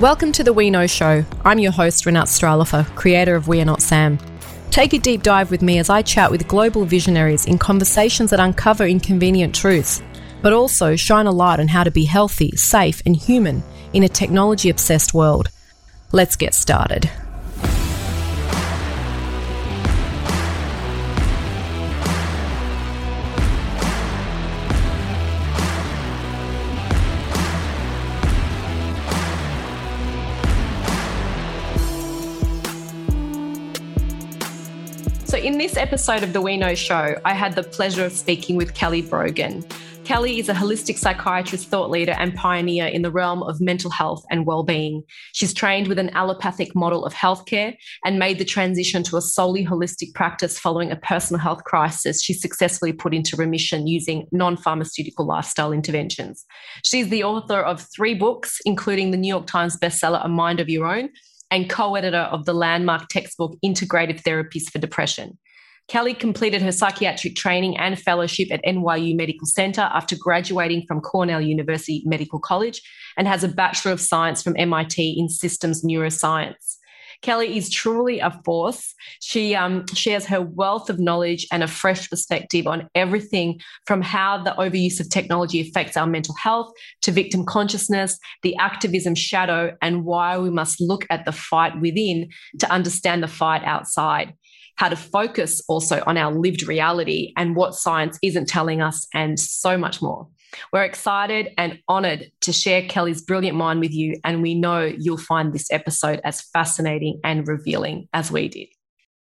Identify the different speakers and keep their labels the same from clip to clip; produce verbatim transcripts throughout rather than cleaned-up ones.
Speaker 1: Welcome to The We Know Show. I'm your host, Renat Stralifer, creator of We Are Not Sam. Take a deep dive with me as I chat with global visionaries in conversations that uncover inconvenient truths, but also shine a light on how to be healthy, safe, and human in a technology-obsessed world. Let's get started. So in this episode of The We Know Show, I had the pleasure of speaking with Kelly Brogan. Kelly is a holistic psychiatrist, thought leader, and pioneer in the realm of mental health and well-being. She's trained with an allopathic model of healthcare and made the transition to a solely holistic practice following a personal health crisis she successfully put into remission using non-pharmaceutical lifestyle interventions. She's the author of three books, including the New York Times bestseller, A Mind of Your Own, and co-editor of the landmark textbook Integrative Therapies for Depression. Kelly completed her psychiatric training and fellowship at N Y U Medical Center after graduating from Cornell University Medical College and has a Bachelor of Science from M I T in Systems Neuroscience. Kelly is truly a force. She um, shares her wealth of knowledge and a fresh perspective on everything from how the overuse of technology affects our mental health to victim consciousness, the activism shadow, and why we must look at the fight within to understand the fight outside. How to focus also on our lived reality and what science isn't telling us, and so much more. We're excited and honoured to share Kelly's brilliant mind with you, and we know you'll find this episode as fascinating and revealing as we did.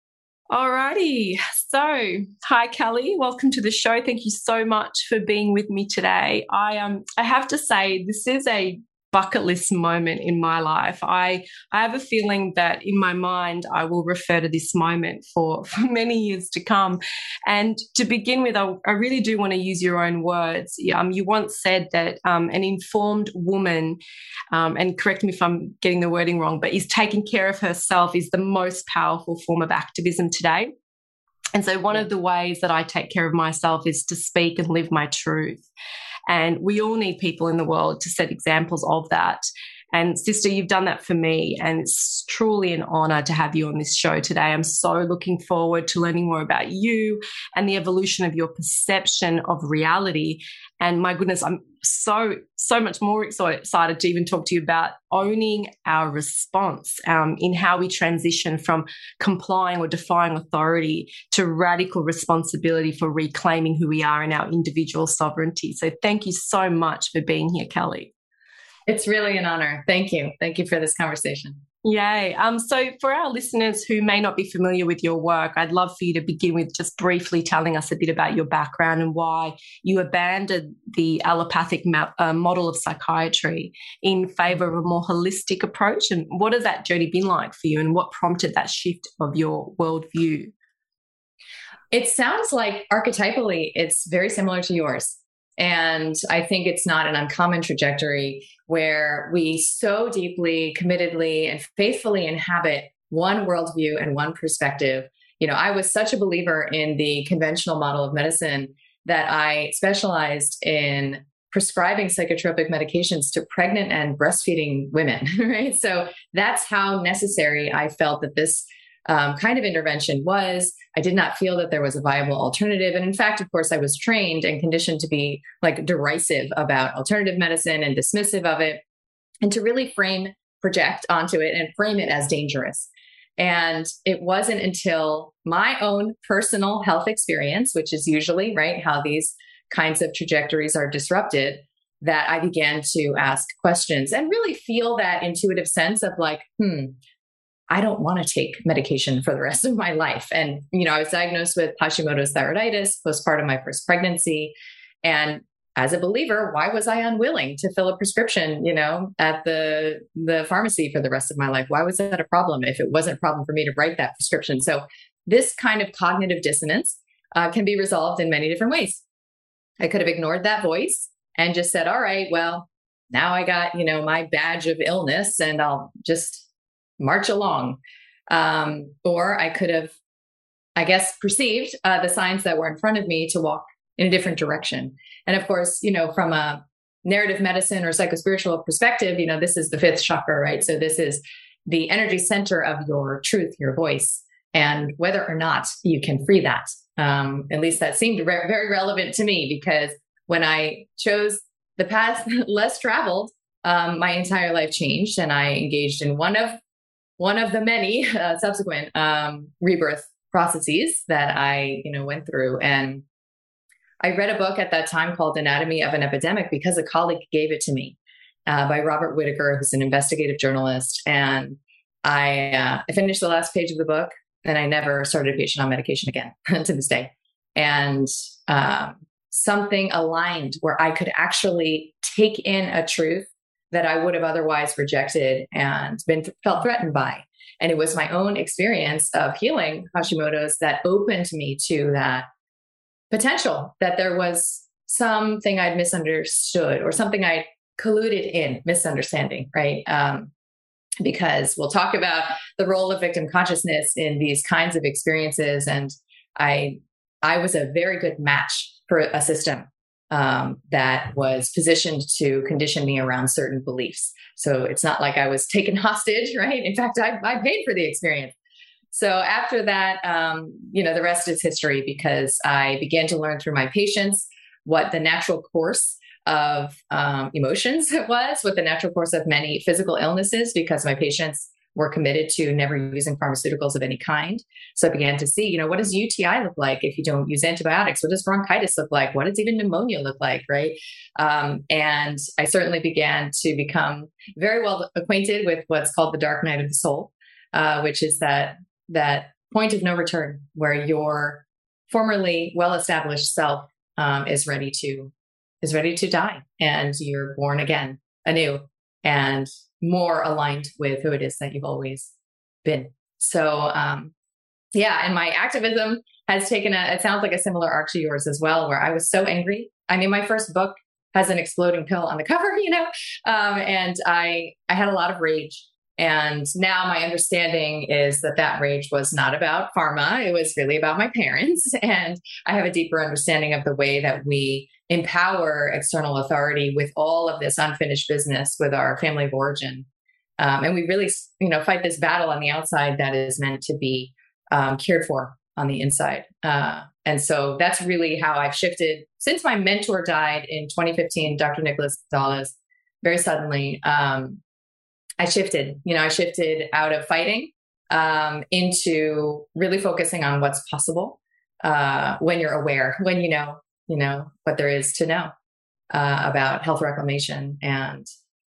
Speaker 1: Alrighty, so hi Kelly, welcome to the show. Thank you so much for being with me today. I um I have to say this is a bucket list moment in my life. I, I have a feeling that in my mind, I will refer to this moment for, for many years to come. And to begin with, I, I really do want to use your own words. Um, you once said that um, an informed woman, um, and correct me if I'm getting the wording wrong, but is taking care of herself is the most powerful form of activism today. And so one of the ways that I take care of myself is to speak and live my truth. And we all need people in the world to set examples of that. And sister, you've done that for me. And it's truly an honour to have you on this show today. I'm so looking forward to learning more about you and the evolution of your perception of reality. And my goodness, I'm so, so much more excited to even talk to you about owning our response um, in how we transition from complying or defying authority to radical responsibility for reclaiming who we are in our individual sovereignty. So thank you so much for being here, Kelly.
Speaker 2: It's really an honor. Thank you. Thank you for this conversation.
Speaker 1: Yay. Um, so for our listeners who may not be familiar with your work, I'd love for you to begin with just briefly telling us a bit about your background and why you abandoned the allopathic ma- uh, model of psychiatry in favour of a more holistic approach. And what has that journey been like for you, and what prompted that shift of your worldview?
Speaker 2: It sounds like archetypally it's very similar to yours. And I think it's not an uncommon trajectory where we so deeply, committedly, and faithfully inhabit one worldview and one perspective. You know, I was such a believer in the conventional model of medicine that I specialized in prescribing psychotropic medications to pregnant and breastfeeding women, right? So that's how necessary I felt that this Um, kind of intervention was. I did not feel that there was a viable alternative. And in fact, of course, I was trained and conditioned to be like derisive about alternative medicine and dismissive of it, and to really frame, project onto it and frame it as dangerous. And it wasn't until my own personal health experience, which is usually, right, how these kinds of trajectories are disrupted, that I began to ask questions and really feel that intuitive sense of like, hmm, I don't want to take medication for the rest of my life. And, you know, I was diagnosed with Hashimoto's thyroiditis postpartum my first pregnancy. And as a believer, why was I unwilling to fill a prescription, you know, at the, the pharmacy for the rest of my life? Why was that a problem if it wasn't a problem for me to write that prescription? So this kind of cognitive dissonance uh, can be resolved in many different ways. I could have ignored that voice and just said, all right, well, now I got, you know, my badge of illness and I'll just march along. Um, or I could have, I guess, perceived uh, the signs that were in front of me to walk in a different direction. And of course, you know, from a narrative medicine or psychospiritual perspective, you know, this is the fifth chakra, right? So this is the energy center of your truth, your voice, and whether or not you can free that. Um, at least that seemed re- very relevant to me, because when I chose the path less traveled, um, my entire life changed, and I engaged in one of one of the many uh, subsequent um, rebirth processes that I, you know, went through. And I read a book at that time called Anatomy of an Epidemic because a colleague gave it to me, uh, by Robert Whitaker, who's an investigative journalist. And I, uh, I finished the last page of the book, and I never started a patient on medication again to this day. And um, something aligned where I could actually take in a truth that I would have otherwise rejected and been felt threatened by. And it was my own experience of healing Hashimoto's that opened me to that potential, that there was something I'd misunderstood or something I colluded in misunderstanding, right? Um, because we'll talk about the role of victim consciousness in these kinds of experiences. And I, I was a very good match for a system um, that was positioned to condition me around certain beliefs. So it's not like I was taken hostage, right? In fact, I, I paid for the experience. So after that, um, you know, the rest is history, because I began to learn through my patients what the natural course of um, emotions was, what the natural course of many physical illnesses, because my patients were committed to never using pharmaceuticals of any kind. So I began to see, you know, what does U T I look like if you don't use antibiotics? What does bronchitis look like? What does even pneumonia look like, right? Um, and I certainly began to become very well acquainted with what's called the dark night of the soul, uh, which is that that point of no return where your formerly well-established self um, is ready to is ready to die, and you're born again anew and more aligned with who it is that you've always been. So, um, yeah, and my activism has taken a, it sounds like a similar arc to yours as well, where I was so angry. I mean, my first book has an exploding pill on the cover, you know, um, and I, I had a lot of rage. And now my understanding is that that rage was not about pharma. It was really about my parents. And I have a deeper understanding of the way that we empower external authority with all of this unfinished business with our family of origin. Um, and we really, you know, fight this battle on the outside that is meant to be um, cared for on the inside. Uh, and so that's really how I've shifted since my mentor died in twenty fifteen, Doctor Nicholas Gonzalez, very suddenly. Um, I shifted, you know, I shifted out of fighting um, into really focusing on what's possible uh, when you're aware, when you know, you know, what there is to know uh, about health reclamation and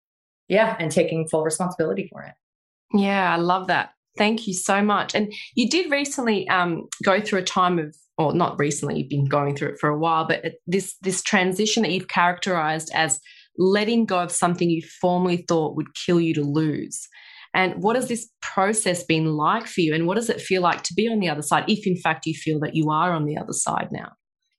Speaker 2: yeah, and taking full responsibility for it.
Speaker 1: Yeah, I love that. Thank you so much. And you did recently um, go through a time of, or not recently, you've been going through it for a while, but this this transition that you've characterized as letting go of something you formerly thought would kill you to lose. And what has this process been like for you? And what does it feel like to be on the other side, if in fact you feel that you are on the other side now?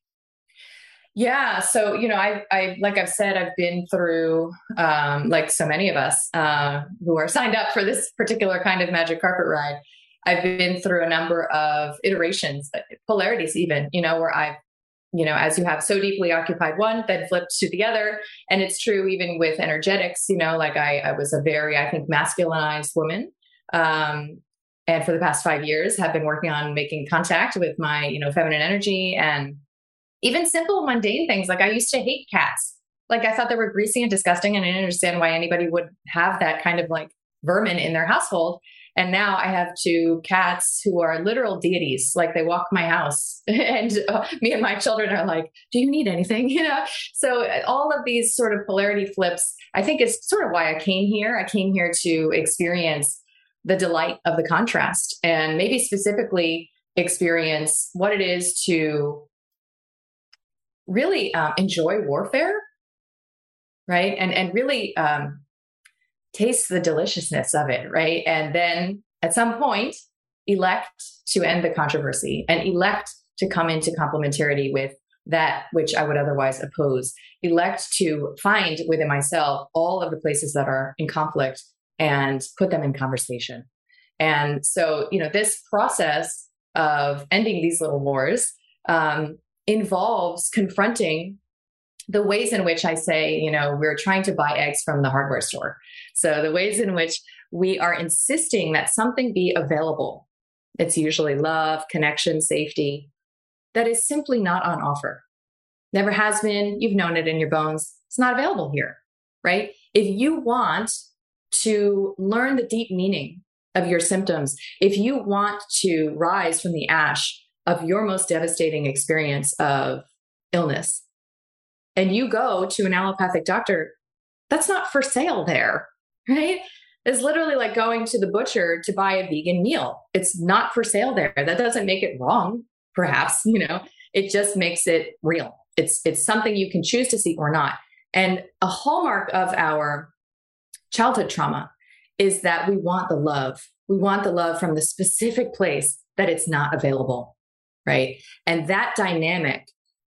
Speaker 2: Yeah. So, you know, I, I, like I've said, I've been through, um, like so many of us, uh, who are signed up for this particular kind of magic carpet ride. I've been through a number of iterations, polarities even, you know, where I've, you know, as you have so deeply occupied one, then flipped to the other. And it's true even with energetics, you know, like I, I was a very, I think, masculinized woman. Um, and for the past five years have been working on making contact with my, you know, feminine energy, and even simple mundane things. Like I used to hate cats. Like I thought they were greasy and disgusting, and I didn't understand why anybody would have that kind of like vermin in their household. And now I have two cats who are literal deities. Like they walk my house, and uh, me and my children are like, do you need anything? You know? So all of these sort of polarity flips, I think is sort of why I came here. I came here to experience the delight of the contrast, and maybe specifically experience what it is to really um, enjoy warfare, right? And, and really, um, taste the deliciousness of it, right? And then at some point, elect to end the controversy and elect to come into complementarity with that which I would otherwise oppose. Elect to find within myself all of the places that are in conflict and put them in conversation. And so, you know, this process of ending these little wars um, involves confronting the ways in which I say, you know, we're trying to buy eggs from the hardware store. So the ways in which we are insisting that something be available, it's usually love, connection, safety, that is simply not on offer. Never has been. You've known it in your bones. It's not available here, right? If you want to learn the deep meaning of your symptoms, if you want to rise from the ash of your most devastating experience of illness, and you go to an allopathic doctor, that's not for sale there, right? It's literally like going to the butcher to buy a vegan meal. It's not for sale there. That doesn't make it wrong, perhaps, you know, it just makes it real. It's, it's something you can choose to see or not. And a hallmark of our childhood trauma is that we want the love. We want the love from the specific place that it's not available, right? And that dynamic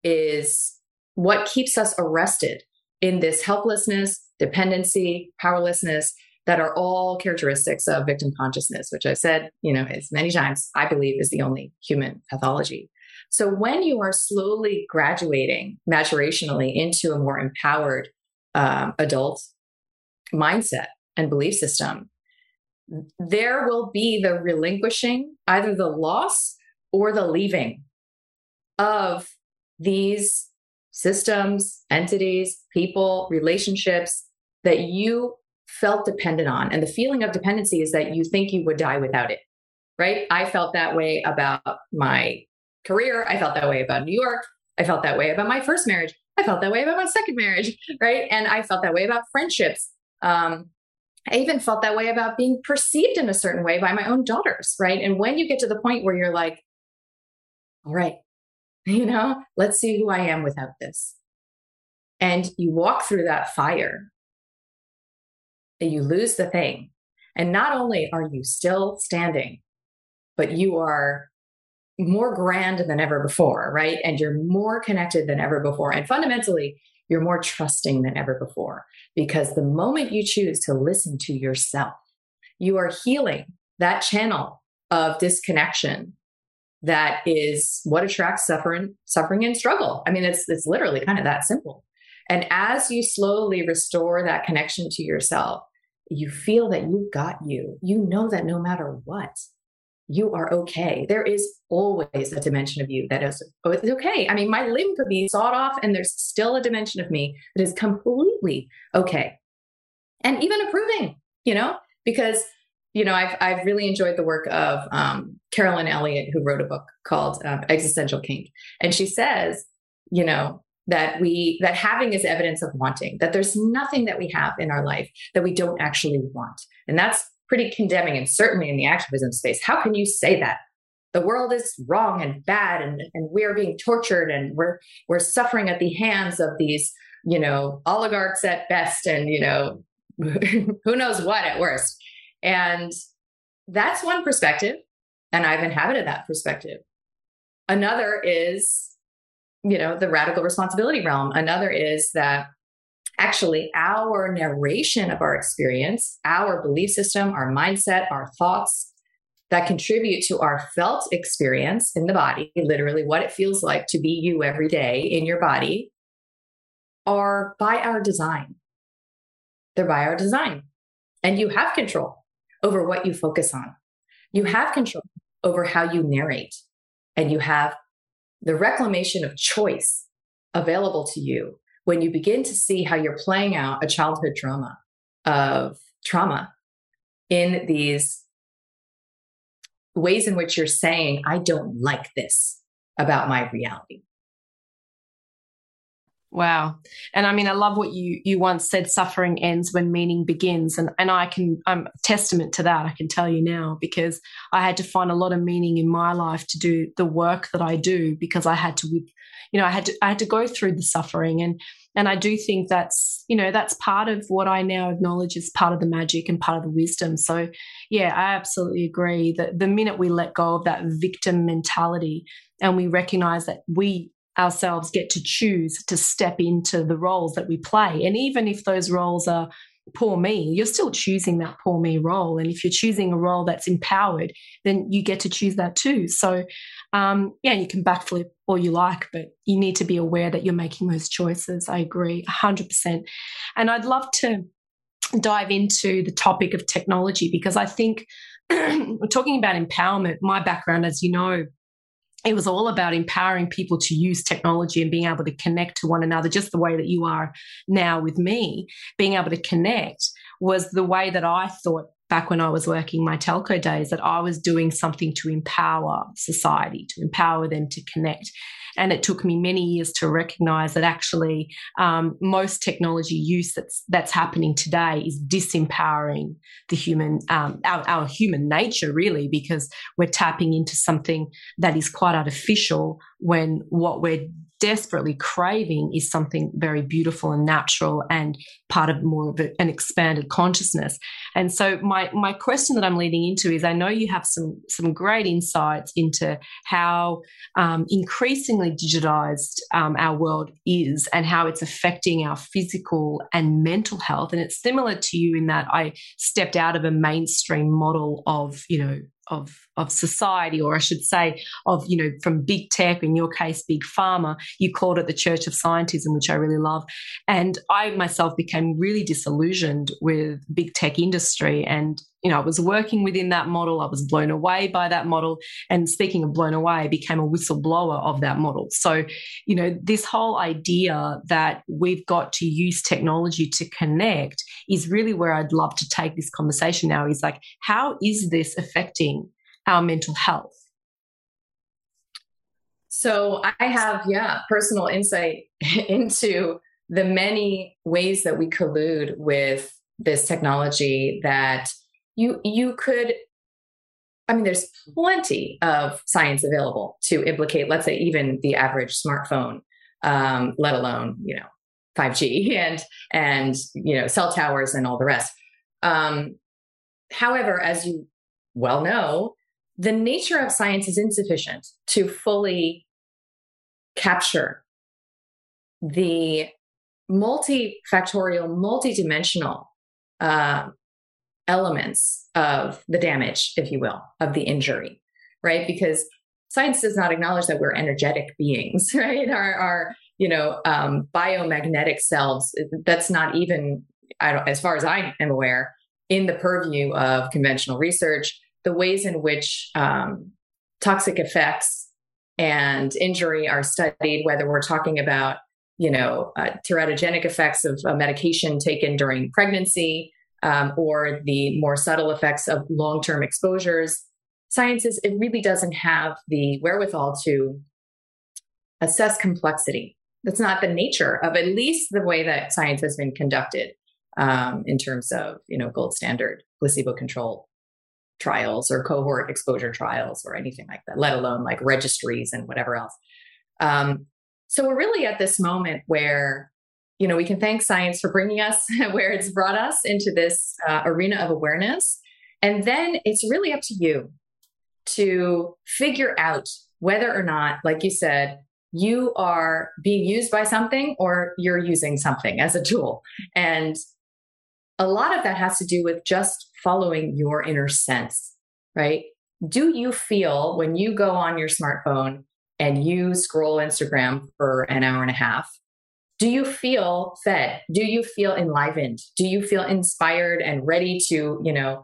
Speaker 2: is what keeps us arrested in this helplessness, dependency, powerlessness that are all characteristics of victim consciousness, which I've said, you know, as many times, I believe is the only human pathology. So when you are slowly graduating maturationally into a more empowered um, adult mindset and belief system, there will be the relinquishing, either the loss or the leaving of these systems, entities, people, relationships that you felt dependent on. And the feeling of dependency is that you think you would die without it, right? I felt that way about my career. I felt that way about New York. I felt that way about my first marriage. I felt that way about my second marriage, right? And I felt that way about friendships. Um, I even felt that way about being perceived in a certain way by my own daughters, right? And when you get to the point where you're like, all right, you know, let's see who I am without this. And you walk through that fire and you lose the thing. And not only are you still standing, but you are more grand than ever before, right? And you're more connected than ever before. And fundamentally, you're more trusting than ever before, because the moment you choose to listen to yourself, you are healing that channel of disconnection that is what attracts suffering, suffering and struggle. I mean, it's, it's literally kind of that simple. And as you slowly restore that connection to yourself, you feel that you've got you. You know that no matter what, you are okay. There is always a dimension of you that is oh, it's okay. I mean, my limb could be sawed off and there's still a dimension of me that is completely okay. And even approving, you know, because, you know, I've, I've really enjoyed the work of um, Carolyn Elliott, who wrote a book called um, Existential Kink. And she says, you know, that we, that having is evidence of wanting, that there's nothing that we have in our life that we don't actually want. And that's pretty condemning, and certainly in the activism space. How can you say that? The world is wrong and bad, and, and we're being tortured, and we're we're suffering at the hands of these, you know, oligarchs at best, and, you know, who knows what at worst. And that's one perspective, and I've inhabited that perspective. Another is, you know, the radical responsibility realm. Another is that actually our narration of our experience, our belief system, our mindset, our thoughts that contribute to our felt experience in the body, literally what it feels like to be you every day in your body, are by our design. They're by our design. And you have control over what you focus on. You have control over how you narrate. And you have the reclamation of choice available to you when you begin to see how you're playing out a childhood trauma of trauma in these ways in which you're saying, I don't like this about my reality.
Speaker 1: Wow. And I mean, I love what you you once said, suffering ends when meaning begins. And and I can, I'm a testament to that, I can tell you now, because I had to find a lot of meaning in my life to do the work that I do, because I had to, you know, I had to, I had to go through the suffering. And, and I do think that's, you know, that's part of what I now acknowledge is part of the magic and part of the wisdom. So yeah, I absolutely agree that the minute we let go of that victim mentality and we recognize that we ourselves get to choose to step into the roles that we play. And even if those roles are poor me. You're still choosing that poor me role. And if you're choosing a role that's empowered, then you get to choose that too. So, um, yeah, you can backflip all you like, but you need to be aware that you're making those choices. I agree one hundred percent. And I'd love to dive into the topic of technology, because I think we're talking about empowerment. My background, as you know, it was all about empowering people to use technology and being able to connect to one another, just the way that you are now with me. Being able to connect was the way that I thought back when I was working my telco days, that I was doing something to empower society, to empower them to connect. And it took me many years to recognize that actually um, most technology use that's that's happening today is disempowering the human, um, our, our human nature, really, because we're tapping into something that is quite artificial when what we're desperately craving is something very beautiful and natural and part of more of an expanded consciousness. And so my my question that I'm leading into is, I know you have some some great insights into how um, increasingly digitized um, our world is and how it's affecting our physical and mental health. And it's similar to you in that I stepped out of a mainstream model of, you know, of of society, or I should say of, you know, from big tech, in your case, big pharma. You called it the Church of Scientism, which I really love. And I myself became really disillusioned with big tech industry. And, you know, I was working within that model. I was blown away by that model. And speaking of blown away, I became a whistleblower of that model. So, you know, this whole idea that we've got to use technology to connect is really where I'd love to take this conversation now, is like, how is this affecting our mental health?
Speaker 2: So I have, yeah, personal insight into the many ways that we collude with this technology that you you could, I mean, there's plenty of science available to implicate, let's say, even the average smartphone, um, let alone, you know, five G and, and, you know, cell towers and all the rest. Um, however, as you well know, the nature of science is insufficient to fully capture the multifactorial, multidimensional uh, elements of the damage, if you will, of the injury, right? Because science does not acknowledge that we're energetic beings, right? Our, our you know, um, biomagnetic selves, that's not even, I don't, as far as I am aware, in the purview of conventional research. The ways in which um, toxic effects and injury are studied, whether we're talking about, you know, uh, teratogenic effects of a medication taken during pregnancy, um, or the more subtle effects of long-term exposures, science is, it really doesn't have the wherewithal to assess complexity. That's not the nature of at least the way that science has been conducted um, in terms of, you know, gold standard placebo-controlled trials or cohort exposure trials or anything like that, let alone like registries and whatever else. Um, so we're really at this moment where, you know, we can thank science for bringing us where it's brought us into this uh, arena of awareness. And then it's really up to you to figure out whether or not, like you said, you are being used by something or you're using something as a tool. And a lot of that has to do with just following your inner sense, right? Do you feel when you go on your smartphone and you scroll Instagram for an hour and a half, do you feel fed? Do you feel enlivened? Do you feel inspired and ready to, you know,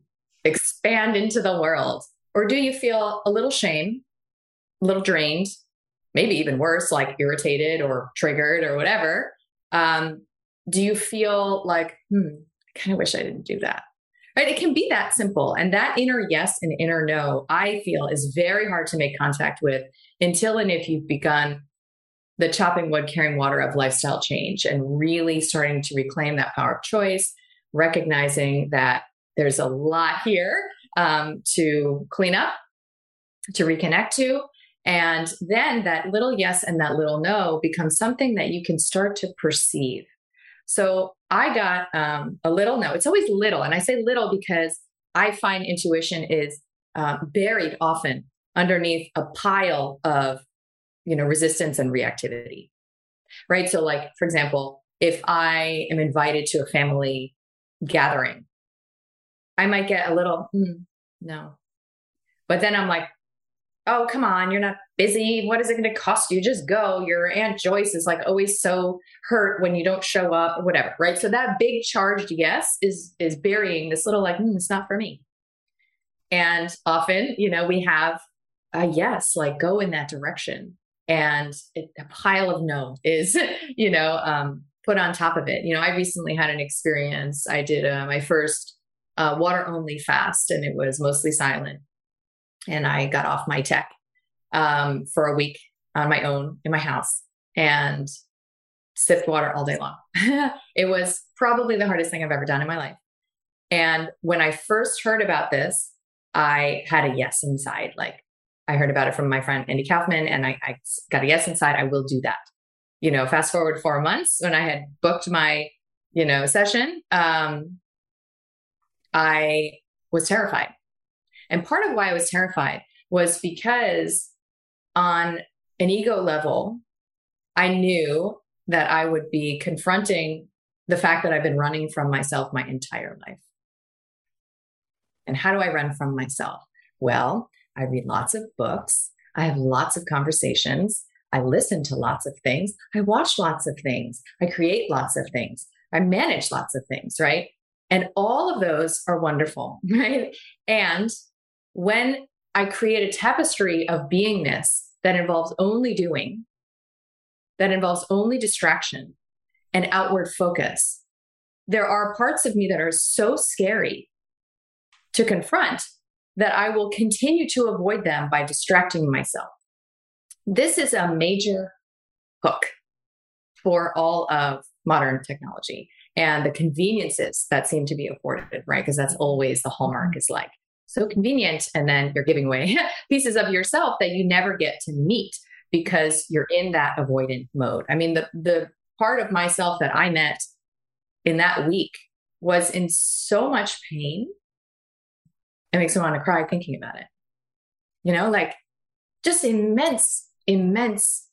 Speaker 2: expand into the world? Or do you feel a little shame, a little drained, maybe even worse, like irritated or triggered or whatever? Um, do you feel like, hmm, I kind of wish I didn't do that? Right? It can be that simple. And that inner yes and inner no, I feel, is very hard to make contact with until and if you've begun the chopping wood, carrying water of lifestyle change and really starting to reclaim that power of choice, recognizing that there's a lot here um, to clean up, to reconnect to. And then that little yes and that little no becomes something that you can start to perceive. So I got um, a little no. It's always little. And I say little because I find intuition is uh, buried often underneath a pile of, you know, resistance and reactivity, right? So like, for example, if I am invited to a family gathering. I might get a little, mm, no. But then I'm like, oh, come on, you're not busy. What is it going to cost you? Just go. Your Aunt Joyce is like always so hurt when you don't show up or whatever, right? So that big charged yes is, is burying this little like, mm, it's not for me. And often, you know, we have a yes, like go in that direction. And it, a pile of no is, you know, um, put on top of it. You know, I recently had an experience. I did uh, my first uh, water only fast, and it was mostly silent. And I got off my tech um, for a week on my own in my house and sipped water all day long. It was probably the hardest thing I've ever done in my life. And when I first heard about this, I had a yes inside. Like I heard about it from my friend Andy Kaufman, and I, I got a yes inside. I will do that. You know, fast forward four months when I had booked my, you know, session, um, I was terrified. And part of why I was terrified was because on an ego level, I knew that I would be confronting the fact that I've been running from myself my entire life. And how do I run from myself? Well, I read lots of books. I have lots of conversations. I listen to lots of things. I watch lots of things. I create lots of things. I manage lots of things, right? And all of those are wonderful, right? And when I create a tapestry of beingness that involves only doing, that involves only distraction and outward focus, there are parts of me that are so scary to confront that I will continue to avoid them by distracting myself. This is a major hook for all of modern technology and the conveniences that seem to be afforded, right? Because that's always the hallmark, is like, so convenient. And then you're giving away pieces of yourself that you never get to meet because you're in that avoidant mode. I mean, the, the part of myself that I met in that week was in so much pain. It makes me want to cry thinking about it. You know, like just immense, immense,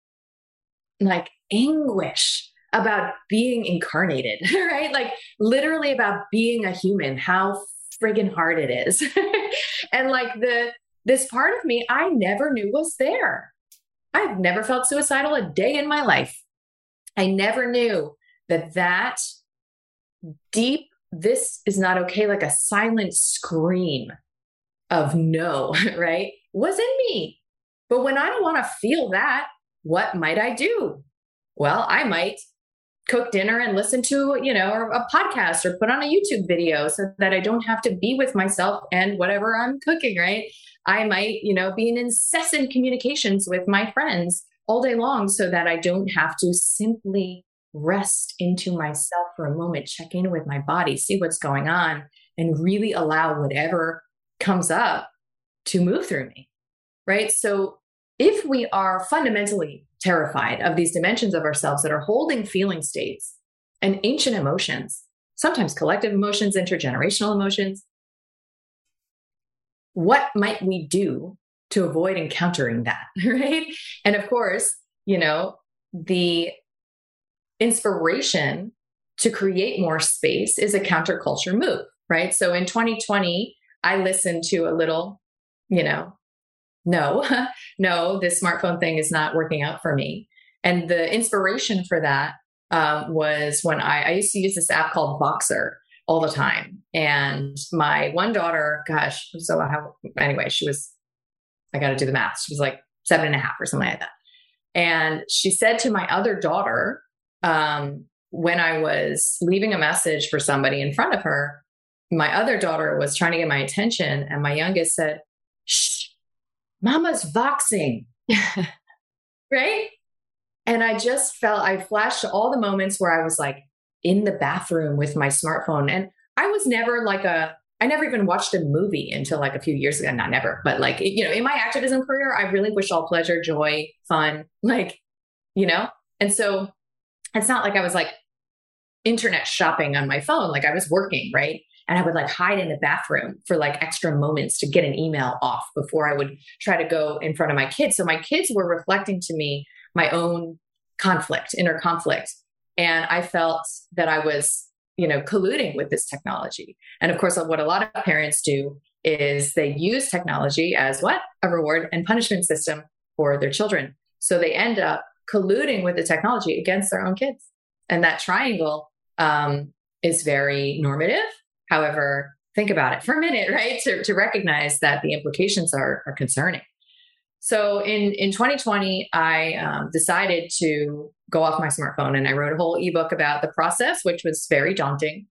Speaker 2: like anguish about being incarnated, right? Like literally about being a human, how friggin' hard it is. And like the, this part of me, I never knew was there. I've never felt suicidal a day in my life. I never knew that that deep, this is not okay, like a silent scream of no, right, was in me. But when I don't want to feel that, what might I do? Well, I might cook dinner and listen to, you know, a podcast or put on a YouTube video so that I don't have to be with myself and whatever I'm cooking, right? I might, you know, be in incessant communications with my friends all day long so that I don't have to simply rest into myself for a moment, check in with my body, see what's going on, and really allow whatever comes up to move through me, right? So if we are fundamentally terrified of these dimensions of ourselves that are holding feeling states and ancient emotions, sometimes collective emotions, intergenerational emotions, what might we do to avoid encountering that, right? And of course, you know, the inspiration to create more space is a counterculture move, right? So in twenty twenty, I listened to a little, you know, no, no, this smartphone thing is not working out for me. And the inspiration for that um, was when I, I used to use this app called Voxer all the time. And my one daughter, gosh, so how, anyway, she was, I got to do the math. She was like seven and a half or something like that. And she said to my other daughter, um, when I was leaving a message for somebody in front of her, my other daughter was trying to get my attention. And my youngest said, shh, mama's voxing, right? And I just felt, I flashed to all the moments where I was like in the bathroom with my smartphone. And I was never like a, I never even watched a movie until like a few years ago. Not never, but like, you know, in my activism career, I relinquished all pleasure, joy, fun, like, you know? And so it's not like I was like internet shopping on my phone. Like I was working, right? And I would like hide in the bathroom for like extra moments to get an email off before I would try to go in front of my kids. So my kids were reflecting to me my own conflict, inner conflict. And I felt that I was you know, colluding with this technology. And of course, what a lot of parents do is they use technology as what? A reward and punishment system for their children. So they end up colluding with the technology against their own kids. And that triangle um, is very normative. However, think about it for a minute, right? To, to recognize that the implications are, are concerning. So in, in twenty twenty, I um, decided to go off my smartphone, and I wrote a whole ebook about the process, which was very daunting.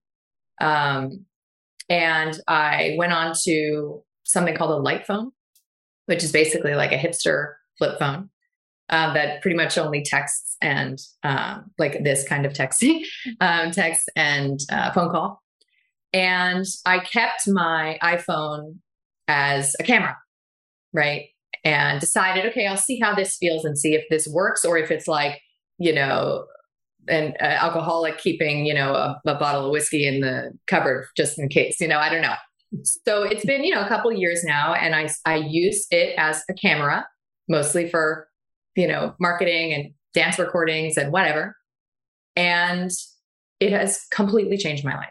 Speaker 2: Um, and I went on to something called a light phone, which is basically like a hipster flip phone uh, that pretty much only texts and um, like this kind of texting, um, text and uh, phone call. And I kept my iPhone as a camera, right? And decided, okay, I'll see how this feels and see if this works, or if it's like, you know, an uh, alcoholic keeping, you know, a, a bottle of whiskey in the cupboard just in case, you know, I don't know. So it's been, you know, a couple of years now, and I, I use it as a camera, mostly for, you know, marketing and dance recordings and whatever. And it has completely changed my life.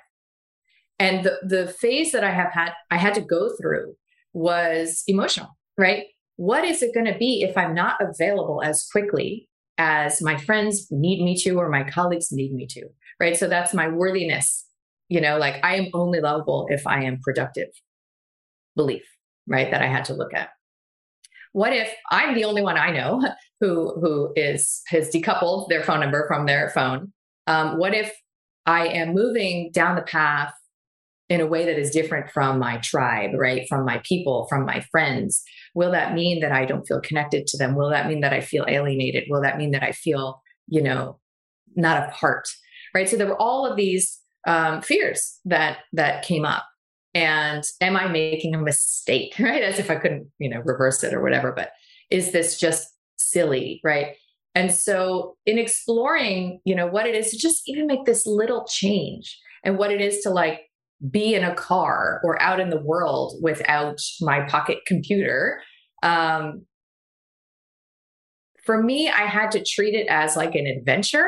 Speaker 2: And the, the phase that I have had, I had to go through was emotional, right? What is it going to be if I'm not available as quickly as my friends need me to, or my colleagues need me to, right? So that's my worthiness, you know, like I am only lovable if I am productive belief, right? That I had to look at. What if I'm the only one I know who, who is, has decoupled their phone number from their phone? Um, what if I am moving down the path in a way that is different from my tribe, right? From my people, from my friends? Will that mean that I don't feel connected to them? Will that mean that I feel alienated? Will that mean that I feel, you know, not a part, right? So there were all of these um, fears that, that came up. And am I making a mistake, right? As if I couldn't, you know, reverse it or whatever, but is this just silly, right? And so in exploring, you know, what it is to just even make this little change, and what it is to like be in a car or out in the world without my pocket computer. Um, for me, I had to treat it as like an adventure,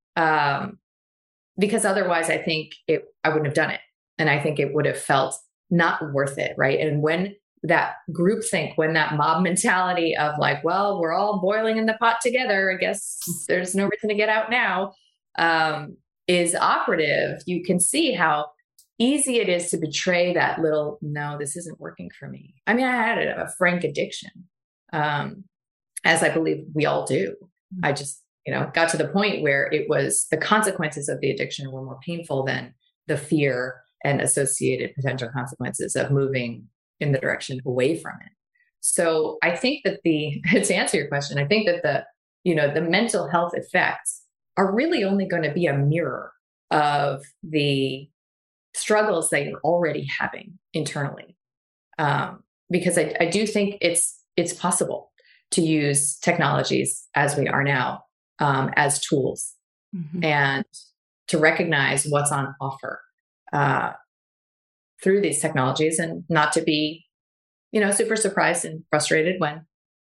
Speaker 2: um, because otherwise I think it, I wouldn't have done it. And I think it would have felt not worth it, right? And when that groupthink, when that mob mentality of like, well, we're all boiling in the pot together, I guess there's no reason to get out now, um, is operative, you can see how easy it is to betray that little, no, this isn't working for me. I mean, I had a, a frank addiction, um, as I believe we all do. I just, you know, got to the point where it was the consequences of the addiction were more painful than the fear and associated potential consequences of moving in the direction away from it. So I think that the, to answer your question, I think that the, you know, the mental health effects are really only going to be a mirror of the struggles that you're already having internally. Um, because I, I do think it's, it's possible to use technologies as we are now, um, as tools, mm-hmm. and to recognize what's on offer, uh, through these technologies, and not to be, you know, super surprised and frustrated when,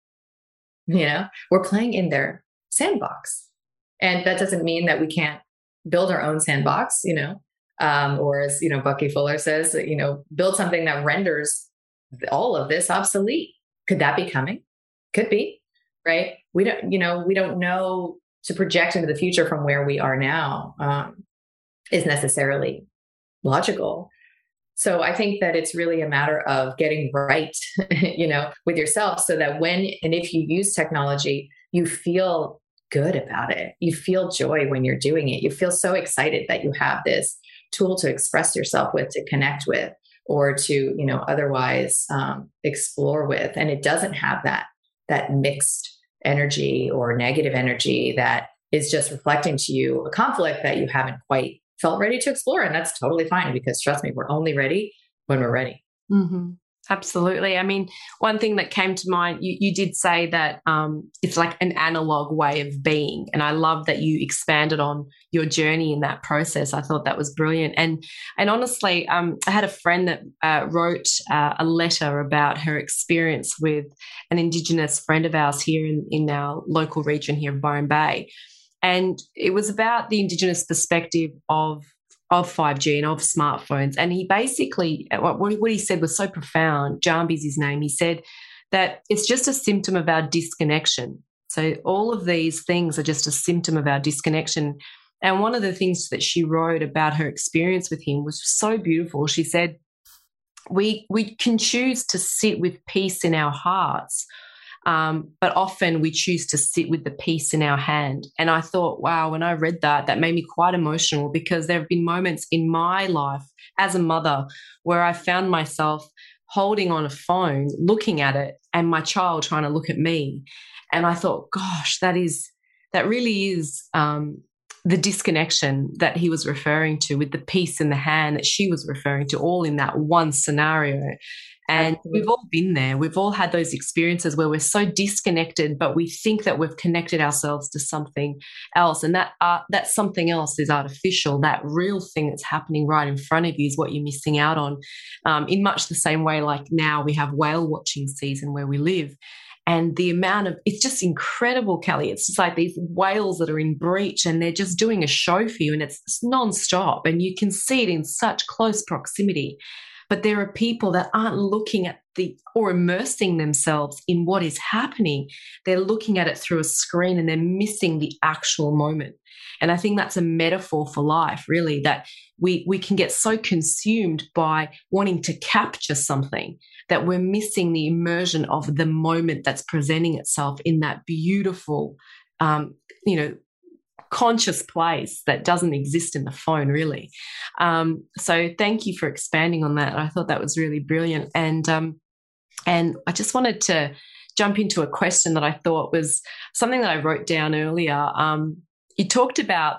Speaker 2: you know, we're playing in their sandbox. And that doesn't mean that we can't build our own sandbox, you know, um, or as, you know, Bucky Fuller says, you know, build something that renders all of this obsolete. Could that be coming? Could be, right? We don't, you know, we don't know. To project into the future from where we are now um, is necessarily logical. So I think that it's really a matter of getting right, you know, with yourself, so that when and if you use technology, you feel good about it. You feel joy when you're doing it. You feel so excited that you have this tool to express yourself with, to connect with, or to, you know, otherwise um, explore with. And it doesn't have that, that mixed energy or negative energy that is just reflecting to you a conflict that you haven't quite felt ready to explore. And that's totally fine, because trust me, we're only ready when we're ready.
Speaker 1: Mm-hmm. Absolutely. I mean, one thing that came to mind, you, you did say that um, it's like an analog way of being. And I love that you expanded on your journey in that process. I thought that was brilliant. And and honestly, um, I had a friend that uh, wrote uh, a letter about her experience with an Indigenous friend of ours here in, in our local region here of Byron Bay. And it was about the Indigenous perspective of of five G and of smartphones. And he basically, what, what he said was so profound. Jambi's his name. He said that it's just a symptom of our disconnection. So all of these things are just a symptom of our disconnection. And one of the things that she wrote about her experience with him was so beautiful. She said, we, we can choose to sit with peace in our hearts, Um, but often we choose to sit with the peace in our hand. And I thought, wow, when I read that, that made me quite emotional, because there have been moments in my life as a mother where I found myself holding on a phone, looking at it, and my child trying to look at me. And I thought, gosh, that is, that really is um, the disconnection that he was referring to, with the peace in the hand that she was referring to, all in that one scenario. And
Speaker 2: Absolutely.
Speaker 1: we've all been there. We've all had those experiences where we're so disconnected, but we think that we've connected ourselves to something else. And that uh, that something else is artificial. That real thing that's happening right in front of you is what you're missing out on. Um, in much the same way, like now we have whale watching season where we live. And the amount of, it's just incredible, Kelly. It's just like these whales that are in breach and they're just doing a show for you, and it's, it's nonstop. And you can see it in such close proximity. But there are people that aren't looking at the, or immersing themselves in what is happening. They're looking at it through a screen and they're missing the actual moment. And I think that's a metaphor for life, really, that we, we can get so consumed by wanting to capture something that we're missing the immersion of the moment that's presenting itself in that beautiful, um, you know, conscious place that doesn't exist in the phone, really. Um, so thank you for expanding on that. I thought that was really brilliant. And um, and I just wanted to jump into a question that I thought was something that I wrote down earlier. Um, you talked about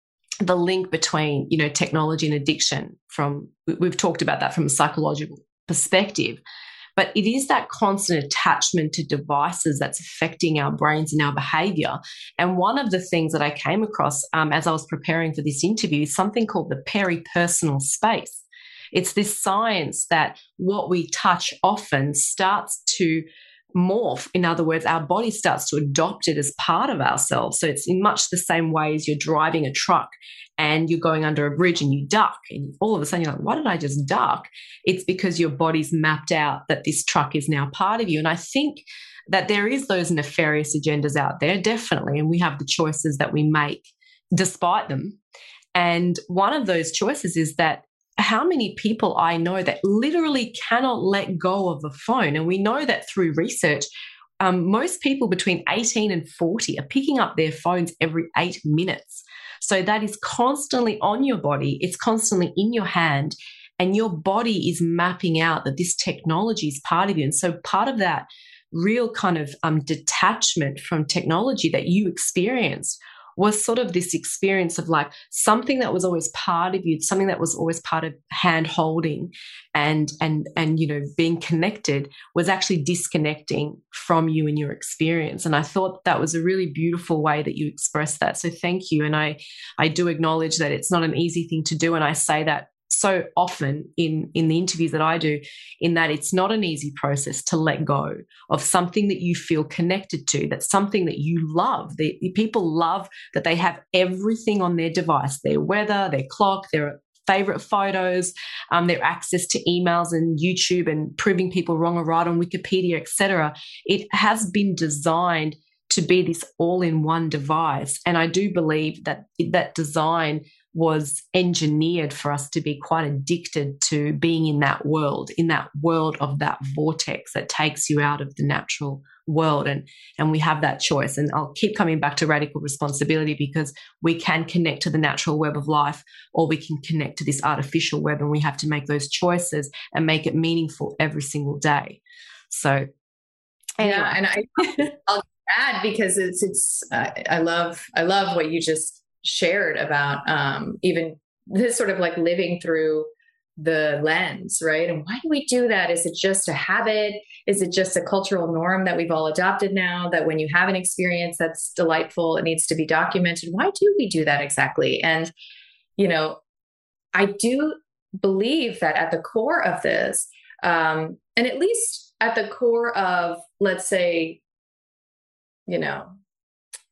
Speaker 1: the link between, you know, technology and addiction. From we've talked about that from a psychological perspective. But it is that constant attachment to devices that's affecting our brains and our behavior. And one of the things that I came across um, as I was preparing for this interview is something called the peripersonal space. It's this science that what we touch often starts to morph. In other words, our body starts to adopt it as part of ourselves. So it's in much the same way as you're driving a truck and you're going under a bridge and you duck, and all of a sudden you're like, why did I just duck? It's because your body's mapped out that this truck is now part of you. And I think that there is those nefarious agendas out there, definitely, and we have the choices that we make despite them. And one of those choices is that how many people I know that literally cannot let go of a phone. And we know that through research, um, most people between eighteen and forty are picking up their phones every eight minutes. So that is constantly on your body. It's constantly in your hand, and your body is mapping out that this technology is part of you. And so part of that real kind of um, detachment from technology that you experienced was sort of this experience of like something that was always part of you, something that was always part of hand holding and, and, and, you know, being connected was actually disconnecting from you and your experience. And I thought that was a really beautiful way that you expressed that. So thank you. And I, I do acknowledge that it's not an easy thing to do. And I say that so often in, in the interviews that I do, in that it's not an easy process to let go of something that you feel connected to, that's something that you love. The, people love that they have everything on their device, their weather, their clock, their favorite photos, um, their access to emails and YouTube and proving people wrong or right on Wikipedia, et cetera. It has been designed to be this all-in-one device. And I do believe that that design was engineered for us to be quite addicted to being in that world, in that world of that vortex that takes you out of the natural world. And, and we have that choice. And I'll keep coming back to radical responsibility, because we can connect to the natural web of life, or we can connect to this artificial web, and we have to make those choices and make it meaningful every single day. So anyway.
Speaker 2: Yeah, and I, I'll add, because it's, it's, uh, I love, I love what you just shared about um, even this sort of like living through the lens, right? And why do we do that? Is it just a habit? Is it just a cultural norm that we've all adopted now, that when you have an experience that's delightful, it needs to be documented? Why do we do that exactly? And, you know, I do believe that at the core of this, um, and at least at the core of, let's say, you know,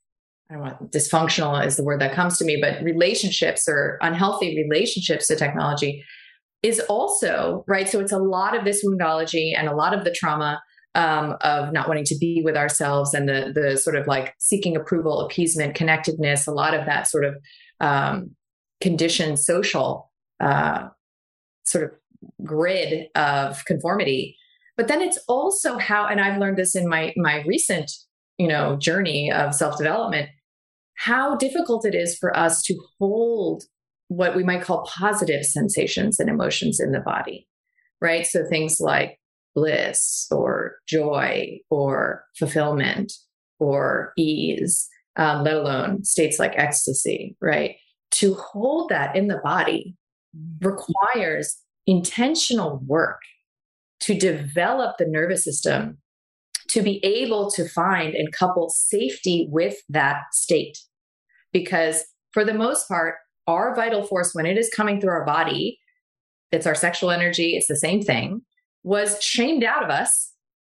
Speaker 2: I don't want dysfunctional is the word that comes to me, but relationships or unhealthy relationships to technology is also, right? So it's a lot of this woundology and a lot of the trauma um, of not wanting to be with ourselves and the, the sort of like seeking approval, appeasement, connectedness, a lot of that sort of um, conditioned social uh, sort of grid of conformity. But then it's also how, and I've learned this in my, my recent, you know, journey of self-development, how difficult it is for us to hold what we might call positive sensations and emotions in the body, right? So things like bliss or joy or fulfillment or ease, um, let alone states like ecstasy, right? To hold that in the body requires intentional work to develop the nervous system to be able to find and couple safety with that state. Because for the most part, our vital force, when it is coming through our body, it's our sexual energy, it's the same thing, was shamed out of us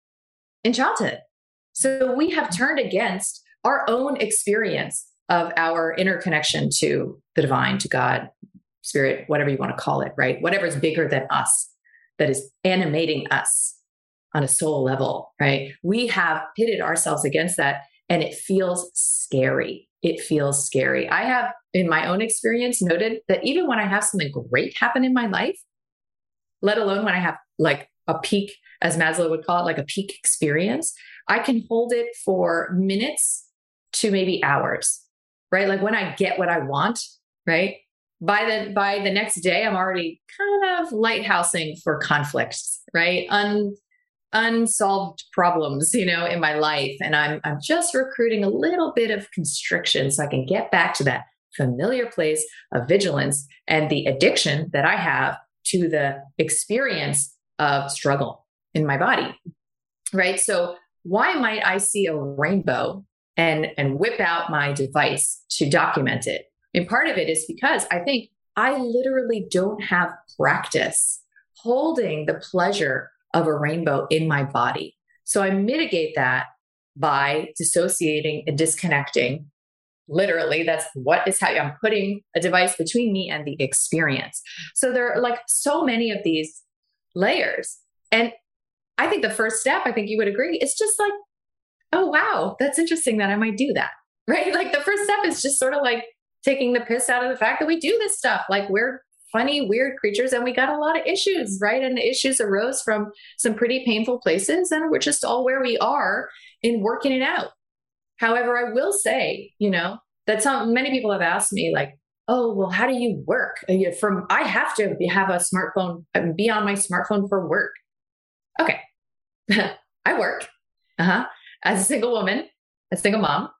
Speaker 2: in childhood. So we have turned against our own experience of our interconnection to the divine, to God, spirit, whatever you want to call it, right? Whatever is bigger than us, that is animating us on a soul level, right? We have pitted ourselves against that, and it feels scary. It feels scary. I have, in my own experience, noted that even when I have something great happen in my life, let alone when I have like a peak, as Maslow would call it, like a peak experience, I can hold it for minutes to maybe hours, right? Like when I get what I want, right? By the, by the next day, I'm already kind of lighthousing for conflicts, right? Un, unsolved problems, you know, in my life. And I'm, I'm just recruiting a little bit of constriction so I can get back to that familiar place of vigilance and the addiction that I have to the experience of struggle in my body, right? So why might I see a rainbow and, and whip out my device to document it? And part of it is because I think I literally don't have practice holding the pleasure of a rainbow in my body. So I mitigate that by dissociating and disconnecting. Literally, that's what is how I'm putting a device between me and the experience. So there are like so many of these layers. And I think the first step, I think you would agree, is just like, oh, wow, that's interesting that I might do that, right? Like the first step is just sort of like taking the piss out of the fact that we do this stuff. Like we're funny, weird creatures and we got a lot of issues, right? And the issues arose from some pretty painful places and we're just all where we are in working it out. However, I will say, you know, that some, many people have asked me like, oh, well, how do you work? From, I have to have a smartphone, be on my smartphone for work. Okay. I work uh-huh, as a single woman, a single mom.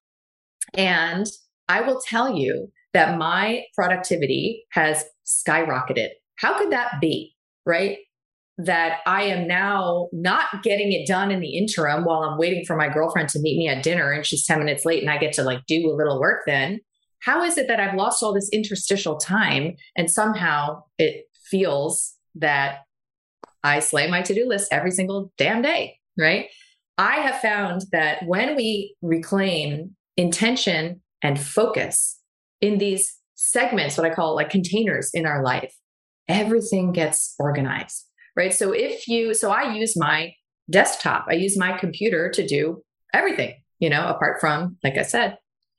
Speaker 2: And I will tell you that my productivity has skyrocketed. How could that be, right? That I am now not getting it done in the interim while I'm waiting for my girlfriend to meet me at dinner and she's ten minutes late and I get to like do a little work then. How is it that I've lost all this interstitial time and somehow it feels that I slay my to-do list every single damn day, right? I have found that when we reclaim intention and focus in these segments, what I call like containers in our life, everything gets organized, right? So if you, so I use my desktop, I use my computer to do everything, you know, apart from, like I said,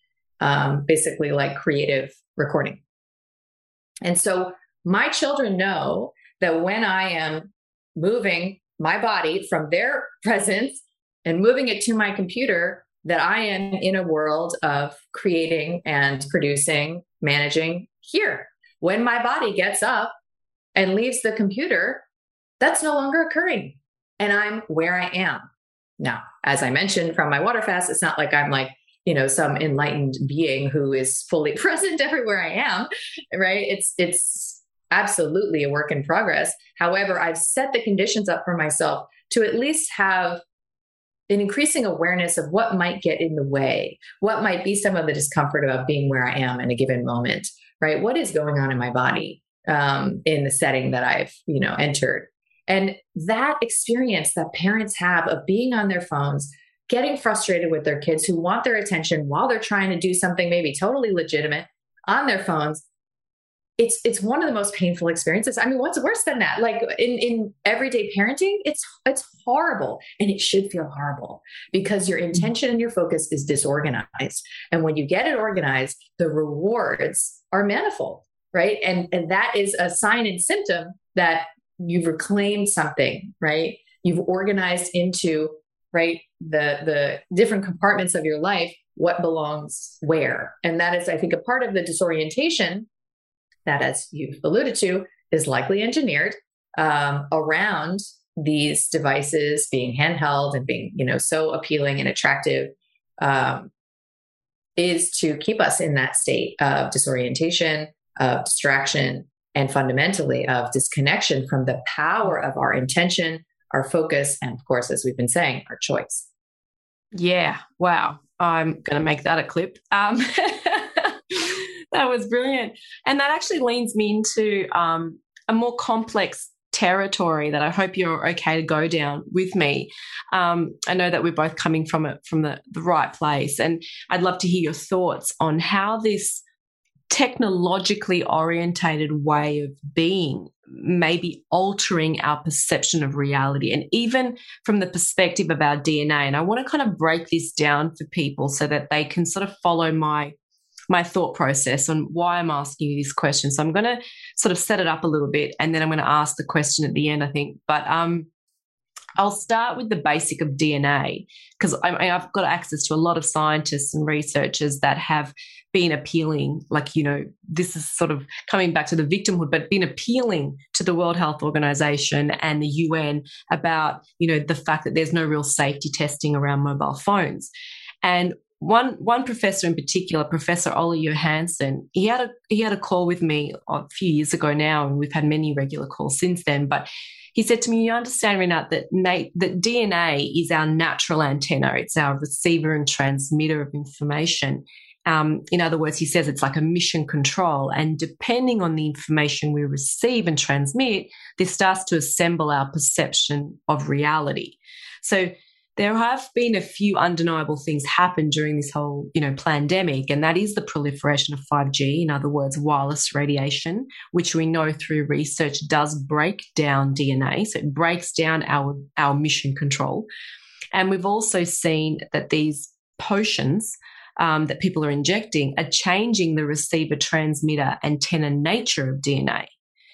Speaker 2: um, basically like creative recording. And so my children know that when I am moving my body from their presence and moving it to my computer, that I am in a world of creating and producing, managing here. When my body gets up and leaves the computer, that's no longer occurring. And I'm where I am. Now, as I mentioned from my water fast, it's not like I'm like, you know, some enlightened being who is fully present everywhere I am, right? It's, it's absolutely a work in progress. However, I've set the conditions up for myself to at least have an increasing awareness of what might get in the way, what might be some of the discomfort about being where I am in a given moment, right? What is going on in my body um, in the setting that I've, you know, entered? And that experience that parents have of being on their phones getting frustrated with their kids who want their attention while they're trying to do something maybe totally legitimate on their phones. It's it's one of the most painful experiences. I mean, what's worse than that? Like in, in everyday parenting, it's it's horrible, and it should feel horrible because your intention and your focus is disorganized. And when you get it organized, the rewards are manifold, right? And and that is a sign and symptom that you've reclaimed something, right? You've organized into, right, the the different compartments of your life, what belongs where. And that is, I think, a part of the disorientation that, as you've alluded to, is likely engineered um, around these devices being handheld and being, you know, so appealing and attractive, um, is to keep us in that state of disorientation, of distraction, and fundamentally of disconnection from the power of our intention, our focus, and of course, as we've been saying, our choice.
Speaker 1: Yeah. Wow. I'm going to make that a clip. Um, that was brilliant. And that actually leads me into um, a more complex territory that I hope you're okay to go down with me. Um, I know that we're both coming from it from the, the right place, and I'd love to hear your thoughts on how this technologically orientated way of being may be altering our perception of reality, and even from the perspective of our D N A. And I want to kind of break this down for people so that they can sort of follow my my thought process on why I'm asking you this question. So I'm going to sort of set it up a little bit, and then I'm going to ask the question at the end, I think. But um, I'll start with the basic of D N A, because I've got access to a lot of scientists and researchers that have been appealing, like, you know, this is sort of coming back to the victimhood, but been appealing to the World Health Organization and the U N about, you know, the fact that there's no real safety testing around mobile phones. And One one professor in particular, Professor Ole Johansson, he had a he had a call with me a few years ago now, and we've had many regular calls since then. But he said to me, "You understand, Renat, that na- that D N A is our natural antenna. It's our receiver and transmitter of information. Um, in other words, he says it's like a mission control, and depending on the information we receive and transmit, this starts to assemble our perception of reality." So there have been a few undeniable things happen during this whole, you know, pandemic, and that is the proliferation of five G, in other words, wireless radiation, which we know through research does break down D N A. So it breaks down our, our mission control. And we've also seen that these potions um, that people are injecting are changing the receiver, transmitter, antenna nature of D N A.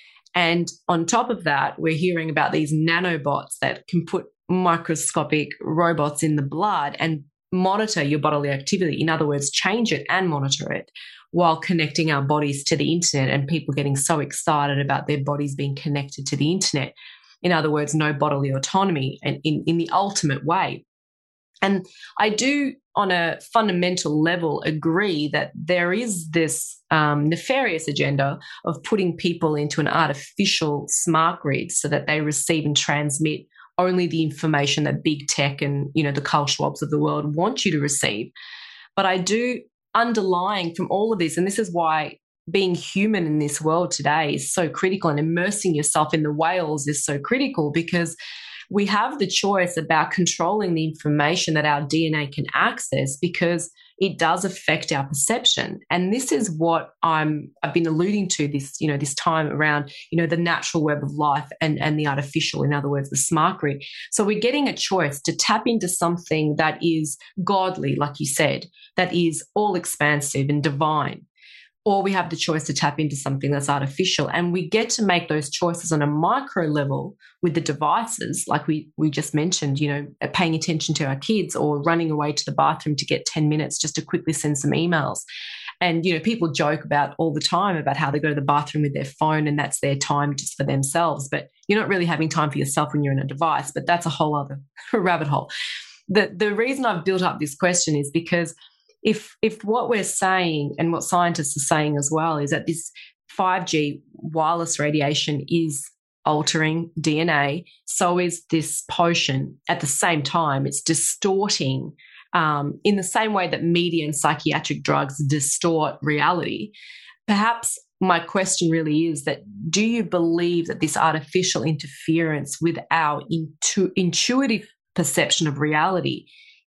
Speaker 1: And on top of that, we're hearing about these nanobots that can put microscopic robots in the blood and monitor your bodily activity. In other words, change it and monitor it while connecting our bodies to the internet, and people getting so excited about their bodies being connected to the internet. In other words, no bodily autonomy and in, in the ultimate way. And I do, on a fundamental level, agree that there is this um, nefarious agenda of putting people into an artificial smart grid so that they receive and transmit only the information that big tech and, you know, the Carl Schwabs of the world want you to receive. But I do, underlying from all of this, and this is why being human in this world today is so critical, and immersing yourself in the whales is so critical, because we have the choice about controlling the information that our D N A can access, because it does affect our perception. And this is what I'm, I've been alluding to this, you know, this time around, you know, the natural web of life and, and the artificial, in other words, the smart grid. So we're getting a choice to tap into something that is godly, like you said, that is all expansive and divine. Or we have the choice to tap into something that's artificial. And we get to make those choices on a micro level with the devices, like we, we just mentioned, you know, paying attention to our kids or running away to the bathroom to get ten minutes just to quickly send some emails. And, you know, people joke about all the time about how they go to the bathroom with their phone and that's their time just for themselves. But you're not really having time for yourself when you're in a device. But that's a whole other rabbit hole. The, the reason I've built up this question is because If if what we're saying, and what scientists are saying as well, is that this five G wireless radiation is altering D N A, so is this potion. At the same time, it's distorting um, in the same way that media and psychiatric drugs distort reality. Perhaps my question really is that, do you believe that this artificial interference with our intu- intuitive perception of reality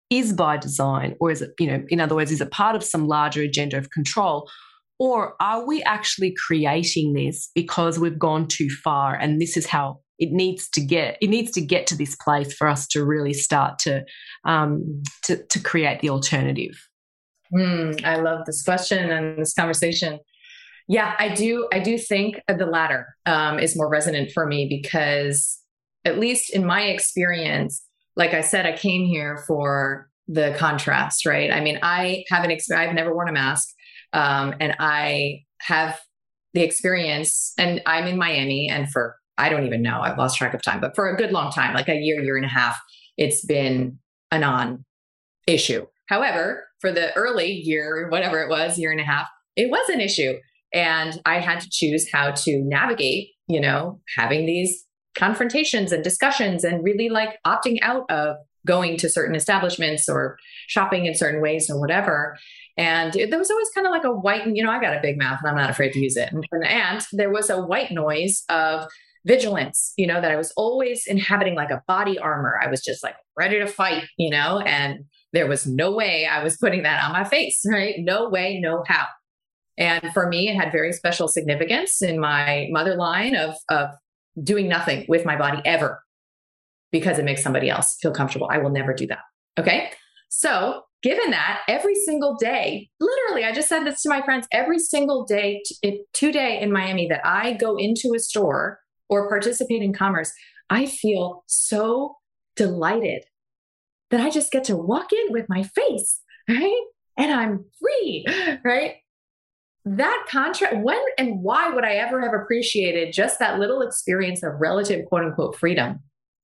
Speaker 1: is by design, or is it, you know, in other words, is it part of some larger agenda of control? Or are we actually creating this because we've gone too far and this is how it needs to get, it needs to get to this place for us to really start to, um, to, to create the alternative?
Speaker 2: Mm, I love this question and this conversation. Yeah, I do. I do think the latter um, is more resonant for me because, at least in my experience, like I said, I came here for the contrast, right? I mean, I have an experience, I've never worn a mask. Um, and I have the experience, and I'm in Miami, and for, I don't even know, I've lost track of time, but for a good long time, like a year, year and a half, it's been a non-issue. However, for the early year, whatever it was, year and a half, it was an issue. And I had to choose how to navigate, you know, having these confrontations and discussions and really like opting out of going to certain establishments or shopping in certain ways or whatever. And it, there was always kind of like a white, you know, I got a big mouth and I'm not afraid to use it. And, and there was a white noise of vigilance, you know, that I was always inhabiting like a body armor. I was just like ready to fight, you know, and there was no way I was putting that on my face, right? No way, no how. And for me, it had very special significance in my mother line of, of doing nothing with my body ever because it makes somebody else feel comfortable. I will never do that. Okay. So given that, every single day, literally, I just said this to my friends, every single day, t- today in Miami that I go into a store or participate in commerce, I feel so delighted that I just get to walk in with my face, right? And I'm free, right? That contract, when and why would I ever have appreciated just that little experience of relative quote unquote freedom,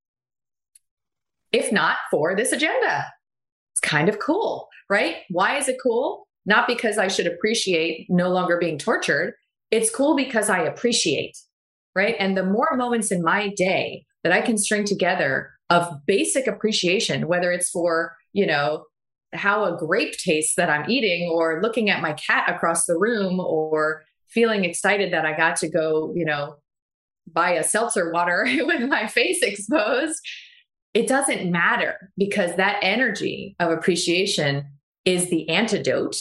Speaker 2: if not for this agenda? It's kind of cool, right? Why is it cool? Not because I should appreciate no longer being tortured. It's cool because I appreciate, right? And the more moments in my day that I can string together of basic appreciation, whether it's for, you know, how a grape tastes that I'm eating, or looking at my cat across the room, or feeling excited that I got to go, you know, buy a seltzer water with my face exposed. It doesn't matter, because that energy of appreciation is the antidote.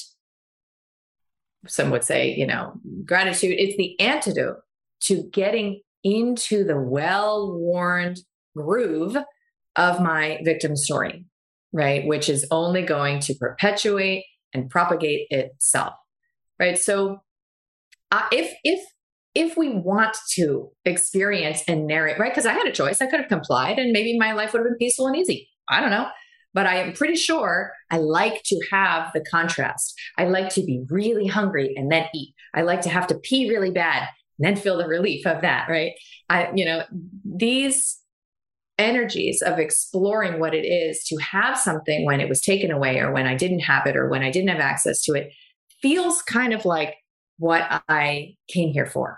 Speaker 2: Some would say, you know, gratitude. It's the antidote to getting into the well-worn groove of my victim story, right? Which is only going to perpetuate and propagate itself, right? So uh, if, if, if we want to experience and narrate, right? Because I had a choice. I could have complied and maybe my life would have been peaceful and easy. I don't know. But I am pretty sure I like to have the contrast. I like to be really hungry and then eat. I like to have to pee really bad and then feel the relief of that, right? I, you know, these energies of exploring what it is to have something when it was taken away, or when I didn't have it, or when I didn't have access to it, feels kind of like what I came here for.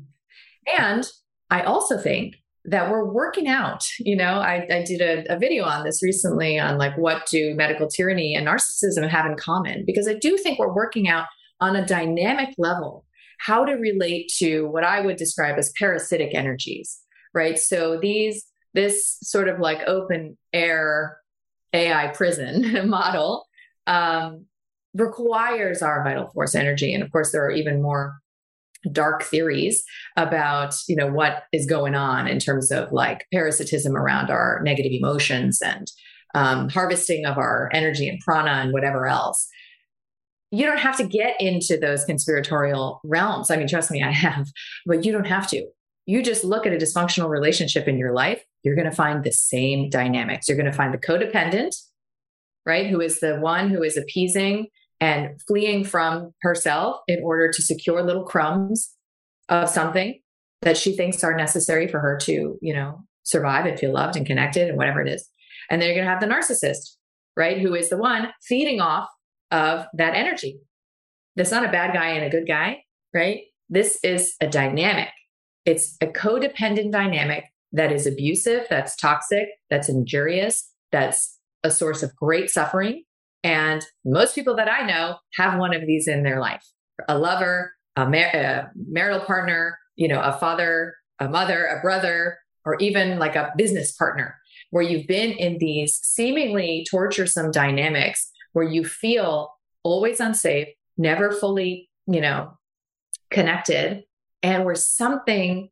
Speaker 2: And I also think that we're working out, you know, I, I did a, a video on this recently on like, what do medical tyranny and narcissism have in common? Because I do think we're working out on a dynamic level how to relate to what I would describe as parasitic energies, right? So these, this sort of like open air A I prison model um, requires our vital force energy. And of course, there are even more dark theories about, you know, what is going on in terms of like parasitism around our negative emotions and um, harvesting of our energy and prana and whatever else. You don't have to get into those conspiratorial realms. I mean, trust me, I have, but you don't have to. You just look at a dysfunctional relationship in your life, you're going to find the same dynamics. You're going to find the codependent, right? Who is the one who is appeasing and fleeing from herself in order to secure little crumbs of something that she thinks are necessary for her to, you know, survive and feel loved and connected and whatever it is. And then you're going to have the narcissist, right? Who is the one feeding off of that energy. That's not a bad guy and a good guy, right? This is a dynamic. It's a codependent dynamic that is abusive, that's toxic, that's injurious, that's a source of great suffering. And most people that I know have one of these in their life: a lover, a, mar- a marital partner, you know, a father, a mother, a brother, or even like a business partner. where you've been in these seemingly torturesome dynamics where you feel always unsafe, never fully, you know, connected, and where something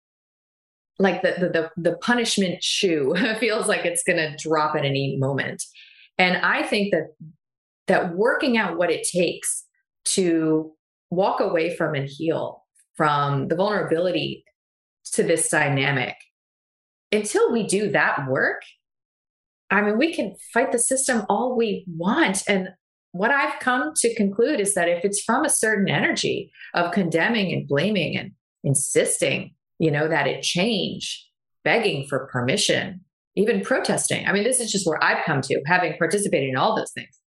Speaker 2: like the, the, the, the punishment shoe feels like it's going to drop at any moment. And I think that, that working out what it takes to walk away from and heal from the vulnerability to this dynamic, until we do that work, I mean, we can fight the system all we want. And what I've come to conclude is that if it's from a certain energy of condemning and blaming and insisting, you know, that it change, begging for permission, even protesting. I mean, this is just where I've come to, having participated in all those things.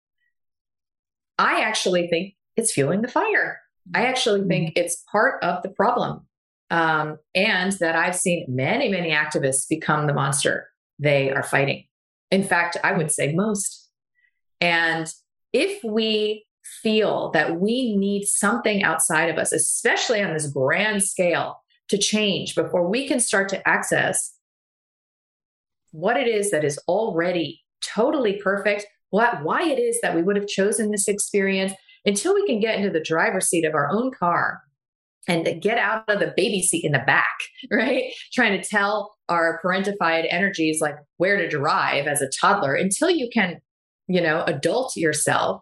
Speaker 2: I actually think it's fueling the fire. I actually think it's part of the problem. Um, and that I've seen many, many activists become the monster they are fighting. In fact, I would say most. And if we feel that we need something outside of us, especially on this grand scale, to change before we can start to access what it is that is already totally perfect, what, why it is that we would have chosen this experience, until we can get into the driver's seat of our own car and get out of the baby seat in the back, right? Trying to tell our parentified energies like where to drive as a toddler, until you can, you know, adult yourself,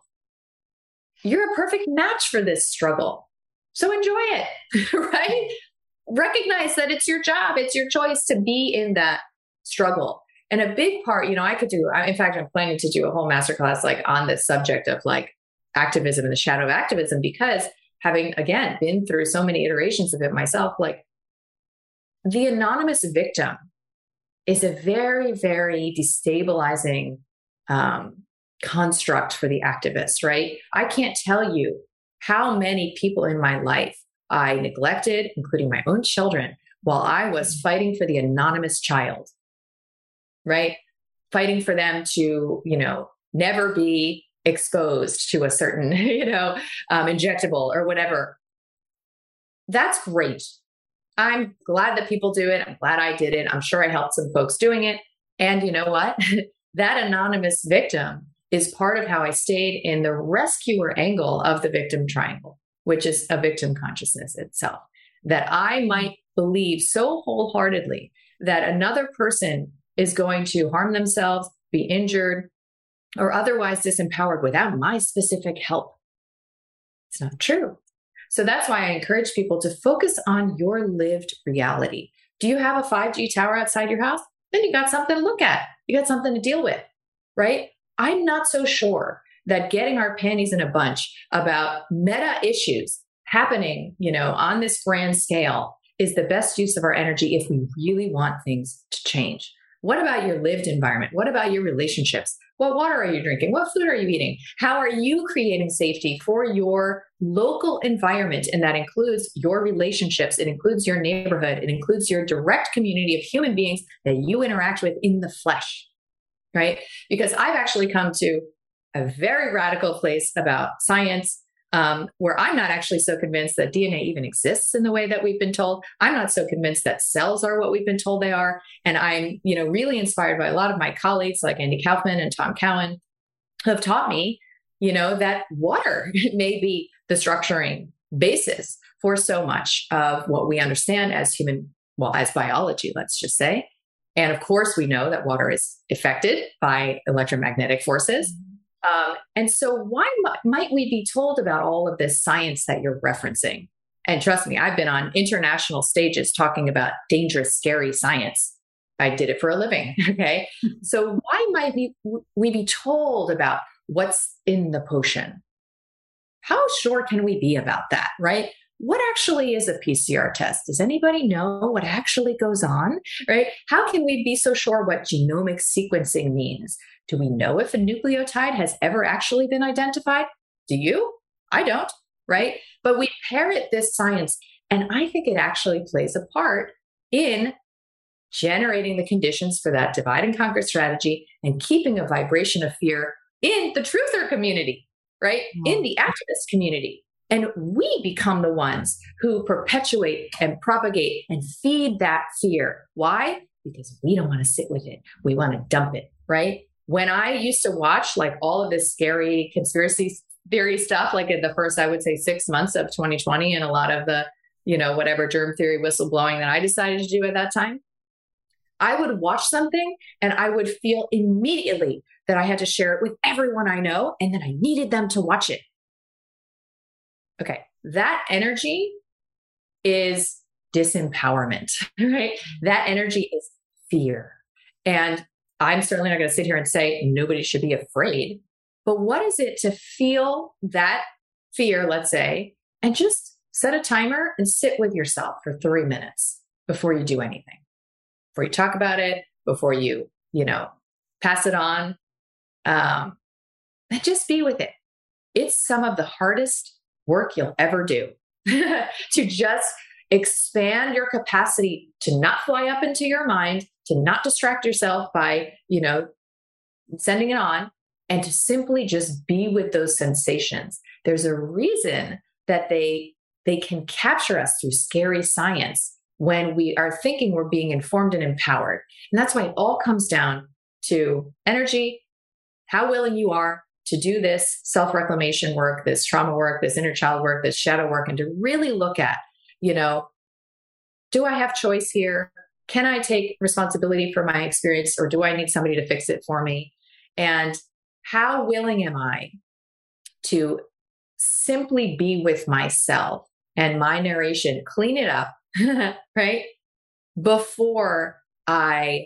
Speaker 2: you're a perfect match for this struggle. So enjoy it, right? Recognize that it's your job, it's your choice to be in that struggle. And a big part, you know, I could do, in fact, I'm planning to do a whole masterclass like on this subject of like activism and the shadow of activism, because having, again, been through so many iterations of it myself, like the anonymous victim is a very, very destabilizing um, construct for the activist, right? I can't tell you how many people in my life I neglected, including my own children, while I was fighting for the anonymous child, right? Fighting for them to, you know, never be exposed to a certain, you know, um, injectable or whatever. That's great. I'm glad that people do it. I'm glad I did it. I'm sure I helped some folks doing it. And you know what? That anonymous victim is part of how I stayed in the rescuer angle of the victim triangle, which is a victim consciousness itself. That I might believe so wholeheartedly that another person is going to harm themselves, be injured, or otherwise disempowered without my specific help. It's not true. So that's why I encourage people to focus on your lived reality. Do you have a five G tower outside your house? Then you got something to look at. You got something to deal with, right? I'm not so sure that getting our panties in a bunch about meta issues happening, you know, on this grand scale is the best use of our energy if we really want things to change. What about your lived environment? What about your relationships? What water are you drinking? What food are you eating? How are you creating safety for your local environment? And that includes your relationships. It includes your neighborhood. It includes your direct community of human beings that you interact with in the flesh, right? Because I've actually come to a very radical place about science, um, where I'm not actually so convinced that D N A even exists in the way that we've been told. I'm not so convinced that cells are what we've been told they are. And I'm, you know, really inspired by a lot of my colleagues like Andy Kaufman and Tom Cowan, who have taught me, you know, that water may be the structuring basis for so much of what we understand as human, well, as biology, let's just say. And of course, we know that water is affected by electromagnetic forces. Um, and so why m- might we be told about all of this science that you're referencing? And trust me, I've been on international stages talking about dangerous, scary science. I did it for a living. Okay. So why might we, we be told about what's in the potion? How sure can we be about that, right? What actually is a P C R test? Does anybody know what actually goes on, right? How can we be so sure what genomic sequencing means? Do we know if a nucleotide has ever actually been identified? Do you? I don't, right? But we parrot this science, and I think it actually plays a part in generating the conditions for that divide and conquer strategy and keeping a vibration of fear in the truther community, right? Mm-hmm. In the activist community. And we become the ones who perpetuate and propagate and feed that fear. Why? Because we don't want to sit with it. We want to dump it, right? When I used to watch like all of this scary conspiracy theory stuff, like in the first, I would say six months of twenty twenty, and a lot of the, you know, whatever germ theory whistleblowing that I decided to do at that time, I would watch something and I would feel immediately that I had to share it with everyone I know, and then I needed them to watch it. Okay. That energy is disempowerment, right? That energy is fear. And I'm certainly not going to sit here and say nobody should be afraid, but what is it to feel that fear, let's say, and just set a timer and sit with yourself for three minutes before you do anything, before you talk about it, before you, you know, pass it on, um, and just be with it. It's some of the hardest work you'll ever do to just expand your capacity to not fly up into your mind, to not distract yourself by, you know, sending it on, and to simply just be with those sensations. There's a reason that they they can capture us through scary science when we are thinking we're being informed and empowered. And that's why it all comes down to energy, how willing you are to do this self-reclamation work, this trauma work, this inner child work, this shadow work, and to really look at, you know, do I have choice here? Can I take responsibility for my experience, or do I need somebody to fix it for me? And how willing am I to simply be with myself and my narration, clean it up, right? Before I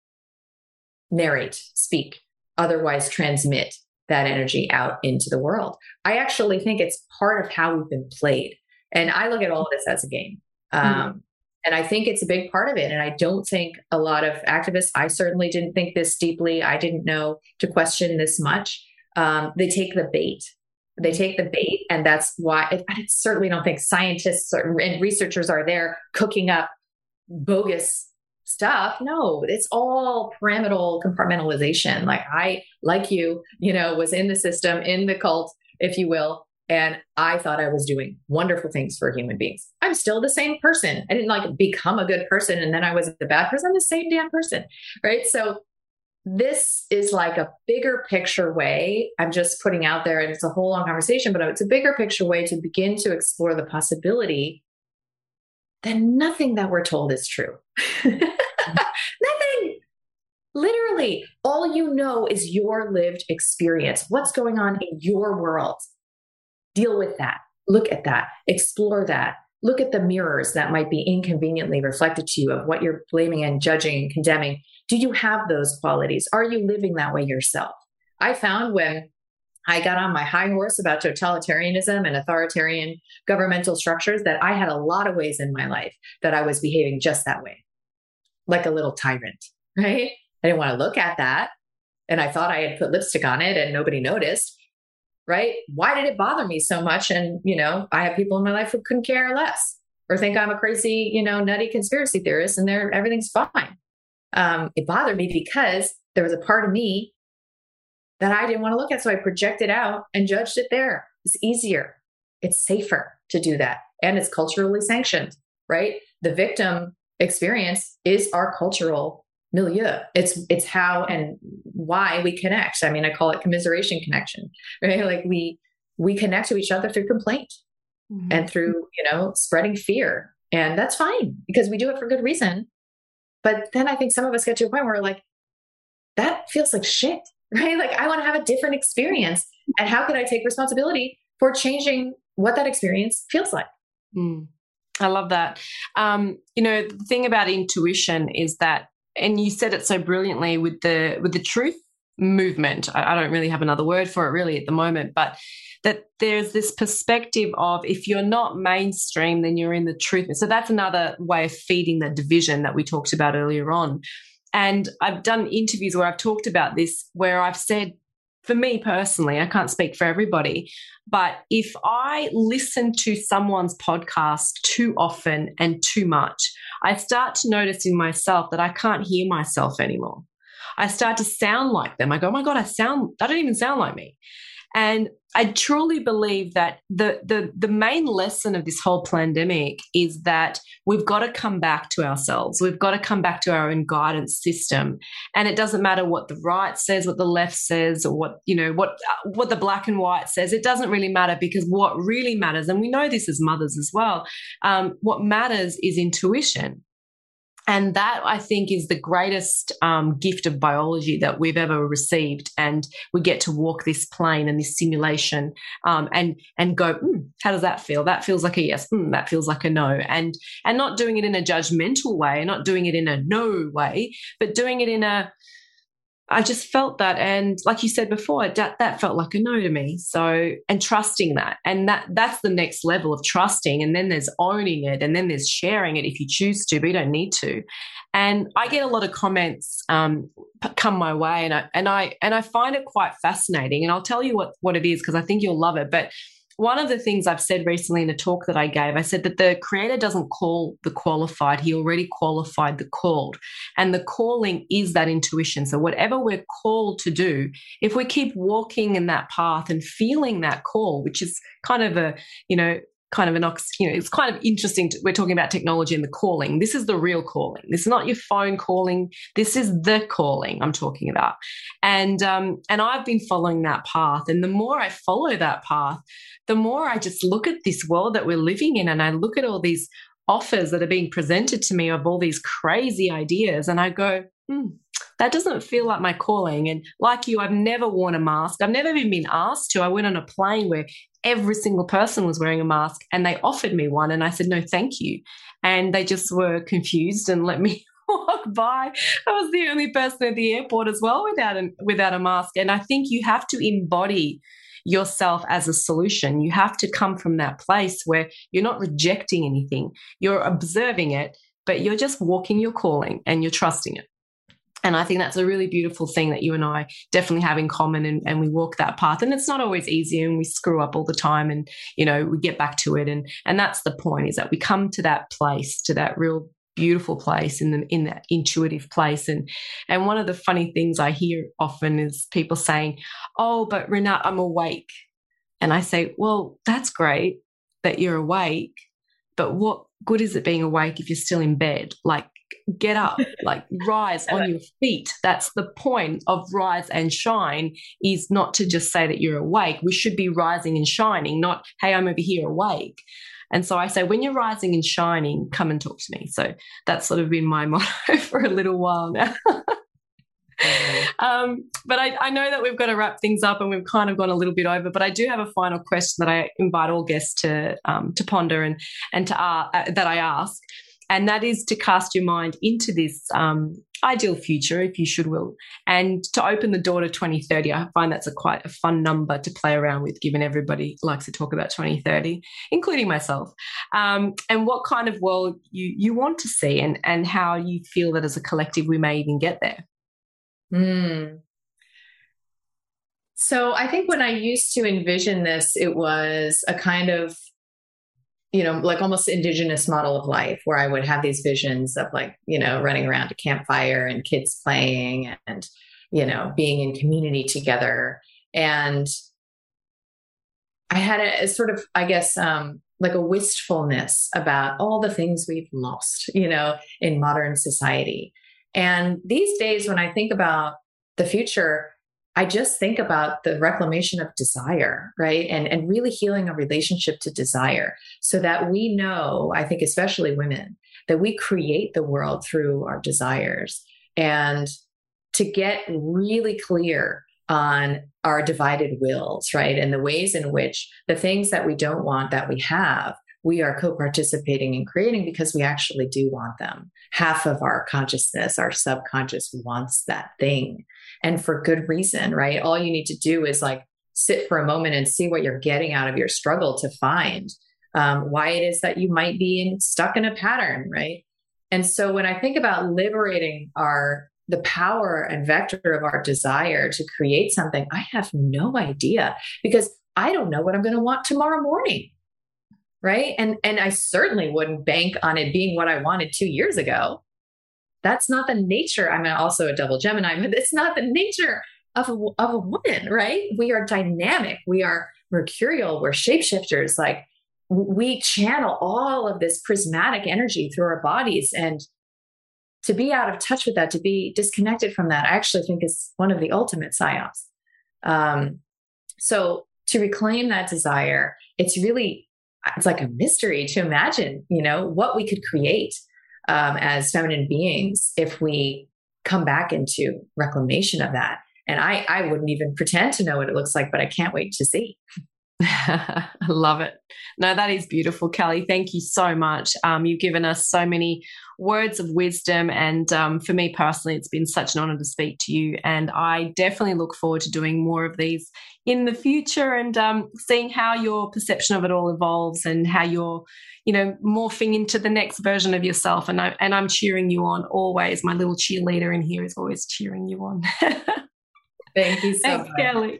Speaker 2: narrate, speak, otherwise transmit that energy out into the world. I actually think it's part of how we've been played. And I look at all of this as a game. Um, mm-hmm. And I think it's a big part of it. And I don't think a lot of activists, I certainly didn't think this deeply. I didn't know to question this much. Um, they take the bait. They take the bait. And that's why I, I certainly don't think scientists or, and researchers are there cooking up bogus stuff. No, it's all pyramidal compartmentalization. Like I, like you, you know, was in the system, in the cult, if you will. And I thought I was doing wonderful things for human beings. I'm still the same person. I didn't like become a good person and then I was the bad person. I'm the same damn person, right? So this is like a bigger picture way. I'm just putting out there, and it's a whole long conversation, but it's a bigger picture way to begin to explore the possibility that nothing that we're told is true. Nothing. Literally, all you know is your lived experience. What's going on in your world? Deal with that. Look at that. Explore that. Look at the mirrors that might be inconveniently reflected to you of what you're blaming and judging and condemning. Do you have those qualities? Are you living that way yourself? I found when I got on my high horse about totalitarianism and authoritarian governmental structures that I had a lot of ways in my life that I was behaving just that way, like a little tyrant, right? I didn't want to look at that. And I thought I had put lipstick on it and nobody noticed. Right? Why did it bother me so much? And, you know, I have people in my life who couldn't care less or think I'm a crazy, you know, nutty conspiracy theorist and they're, everything's fine. Um, it bothered me because there was a part of me that I didn't want to look at. So I projected out and judged it there. It's easier. It's safer to do that. And it's culturally sanctioned, right? The victim experience is our cultural milieu. It's, it's how and why we connect. I mean, I call it commiseration connection, right? Like we, we connect to each other through complaint mm-hmm. and through, you know, spreading fear. And that's fine because we do it for good reason. But then I think some of us get to a point where we're like, that feels like shit, right? Like I want to have a different experience. And how can I take responsibility for changing what that experience feels like?
Speaker 1: Mm. I love that. Um, you know, the thing about intuition is that, and you said it so brilliantly with the with the truth movement. I, I don't really have another word for it really at the moment, but that there's this perspective of if you're not mainstream, then you're in the truth. So that's another way of feeding the division that we talked about earlier on. And I've done interviews where I've talked about this, where I've said, for me personally, I can't speak for everybody, but if I listen to someone's podcast too often and too much, I start to notice in myself that I can't hear myself anymore. I start to sound like them. I go, oh my God, I sound, I don't even sound like me. And I truly believe that the, the the main lesson of this whole pandemic is that we've got to come back to ourselves. We've got to come back to our own guidance system. And it doesn't matter what the right says, what the left says, or what, you know, what what the black and white says. It doesn't really matter, because what really matters, and we know this as mothers as well, um, what matters is intuition. And that, I think, is the greatest um, gift of biology that we've ever received. And we get to walk this plane and this simulation um, and and go, mm, how does that feel? That feels like a yes. Mm, that feels like a no. And and not doing it in a judgmental way, not doing it in a no way, but doing it in a, I just felt that. And like you said before, that, that felt like a no to me. So, and trusting that. And that that's the next level of trusting. And then there's owning it. And then there's sharing it if you choose to, but you don't need to. And I get a lot of comments um, come my way. And I, and I, and I find it quite fascinating. And I'll tell you what, what it is, because I think you'll love it. But one of the things I've said recently in a talk that I gave, I said that the creator doesn't call the qualified. He already qualified the called. And the calling is that intuition. So whatever we're called to do, if we keep walking in that path and feeling that call, which is kind of a, you know, kind of an ox, you know, it's kind of interesting. To, we're talking about technology and the calling. This is the real calling. This is not your phone calling. This is the calling I'm talking about. And um, and I've been following that path. And the more I follow that path, the more I just look at this world that we're living in, and I look at all these offers that are being presented to me of all these crazy ideas, and I go, hmm, that doesn't feel like my calling. And like you, I've never worn a mask. I've never even been asked to. I went on a plane where every single person was wearing a mask, and they offered me one, and I said, no, thank you. And they just were confused and let me walk by. I was the only person at the airport as well without a, without a mask. And I think you have to embody yourself as a solution. You have to come from that place where you're not rejecting anything. You're observing it, but you're just walking your calling and you're trusting it. And I think that's a really beautiful thing that you and I definitely have in common, and, and we walk that path. And it's not always easy, and we screw up all the time, and, you know, we get back to it. And, and that's the point, is that we come to that place, to that real beautiful place, in the, in that intuitive place. And, and one of the funny things I hear often is people saying, oh, but Rinat, I'm awake. And I say, well, that's great that you're awake, but what good is it being awake if you're still in bed? Like, get up, like rise on your feet. That's the point of rise and shine, is not to just say that you're awake. We should be rising and shining, not, hey, I'm over here awake. And so I say, when you're rising and shining, come and talk to me. So that's sort of been my motto for a little while now. um, but I, I know that we've got to wrap things up, and we've kind of gone a little bit over, but I do have a final question that I invite all guests to um, to ponder and, and to uh, that I ask. And that is to cast your mind into this um, ideal future, if you should will, and to open the door to twenty thirty. I find that's a quite a fun number to play around with, given everybody likes to talk about twenty thirty, including myself. Um, and what kind of world you, you want to see, and, and how you feel that as a collective we may even get there.
Speaker 2: Mm. So I think when I used to envision this, it was a kind of, you know, like almost indigenous model of life, where I would have these visions of, like, you know, running around a campfire and kids playing and, you know, being in community together. And I had a, a sort of, I guess, um, like a wistfulness about all the things we've lost, you know, in modern society. And these days, when I think about the future, I just think about the reclamation of desire, right? And, and really healing a relationship to desire, so that we know, I think especially women, that we create the world through our desires, and to get really clear on our divided wills, right? And the ways in which the things that we don't want that we have, we are co-participating in creating, because we actually do want them. Half of our consciousness, our subconscious, wants that thing. And for good reason, right? All you need to do is like sit for a moment and see what you're getting out of your struggle to find um, why it is that you might be in, stuck in a pattern, right? And so when I think about liberating our the power and vector of our desire to create something, I have no idea, because I don't know what I'm going to want tomorrow morning, right? And and I certainly wouldn't bank on it being what I wanted two years ago. that's not the nature. I'm also a double Gemini, but it's not the nature of a, of a woman, right? We are dynamic. We are mercurial. We're shapeshifters. Like we channel all of this prismatic energy through our bodies. And to be out of touch with that, to be disconnected from that, I actually think is one of the ultimate psyops. Um, so to reclaim that desire, it's really, it's like a mystery to imagine, you know, what we could create um, as feminine beings if we come back into reclamation of that. And I, I wouldn't even pretend to know what it looks like, but I can't wait to see.
Speaker 1: I love it. No, that is beautiful, Kelly. Thank you so much. Um, you've given us so many words of wisdom. And um, for me personally, it's been such an honor to speak to you. And I definitely look forward to doing more of these in the future and um, seeing how your perception of it all evolves and how you're, you know, morphing into the next version of yourself. And, I, and I'm cheering you on always. My little cheerleader in here is always cheering you on.
Speaker 2: Thank you so
Speaker 1: Thanks,
Speaker 2: much.
Speaker 1: Kelly.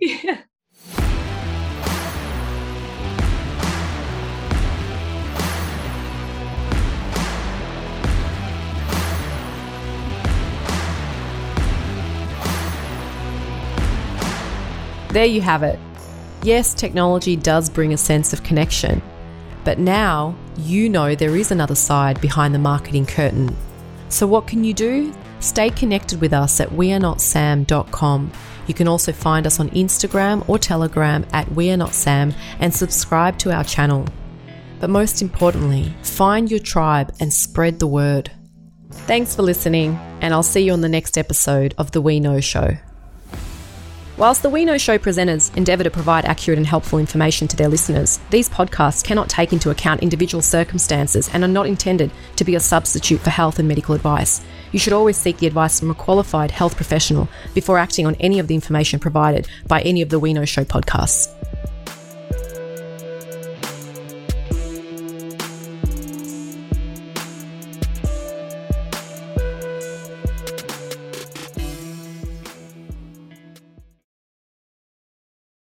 Speaker 1: There you have it. Yes, technology does bring a sense of connection, but now you know there is another side behind the marketing curtain. So what can you do? Stay connected with us at we are not sam dot com. You can also find us on Instagram or Telegram at we are not sam and subscribe to our channel. But most importantly, find your tribe and spread the word. Thanks for listening, and I'll see you on the next episode of The We Know Show. Whilst the We Know Show presenters endeavour to provide accurate and helpful information to their listeners, these podcasts cannot take into account individual circumstances and are not intended to be a substitute for health and medical advice. You should always seek the advice from a qualified health professional before acting on any of the information provided by any of the We Know Show podcasts.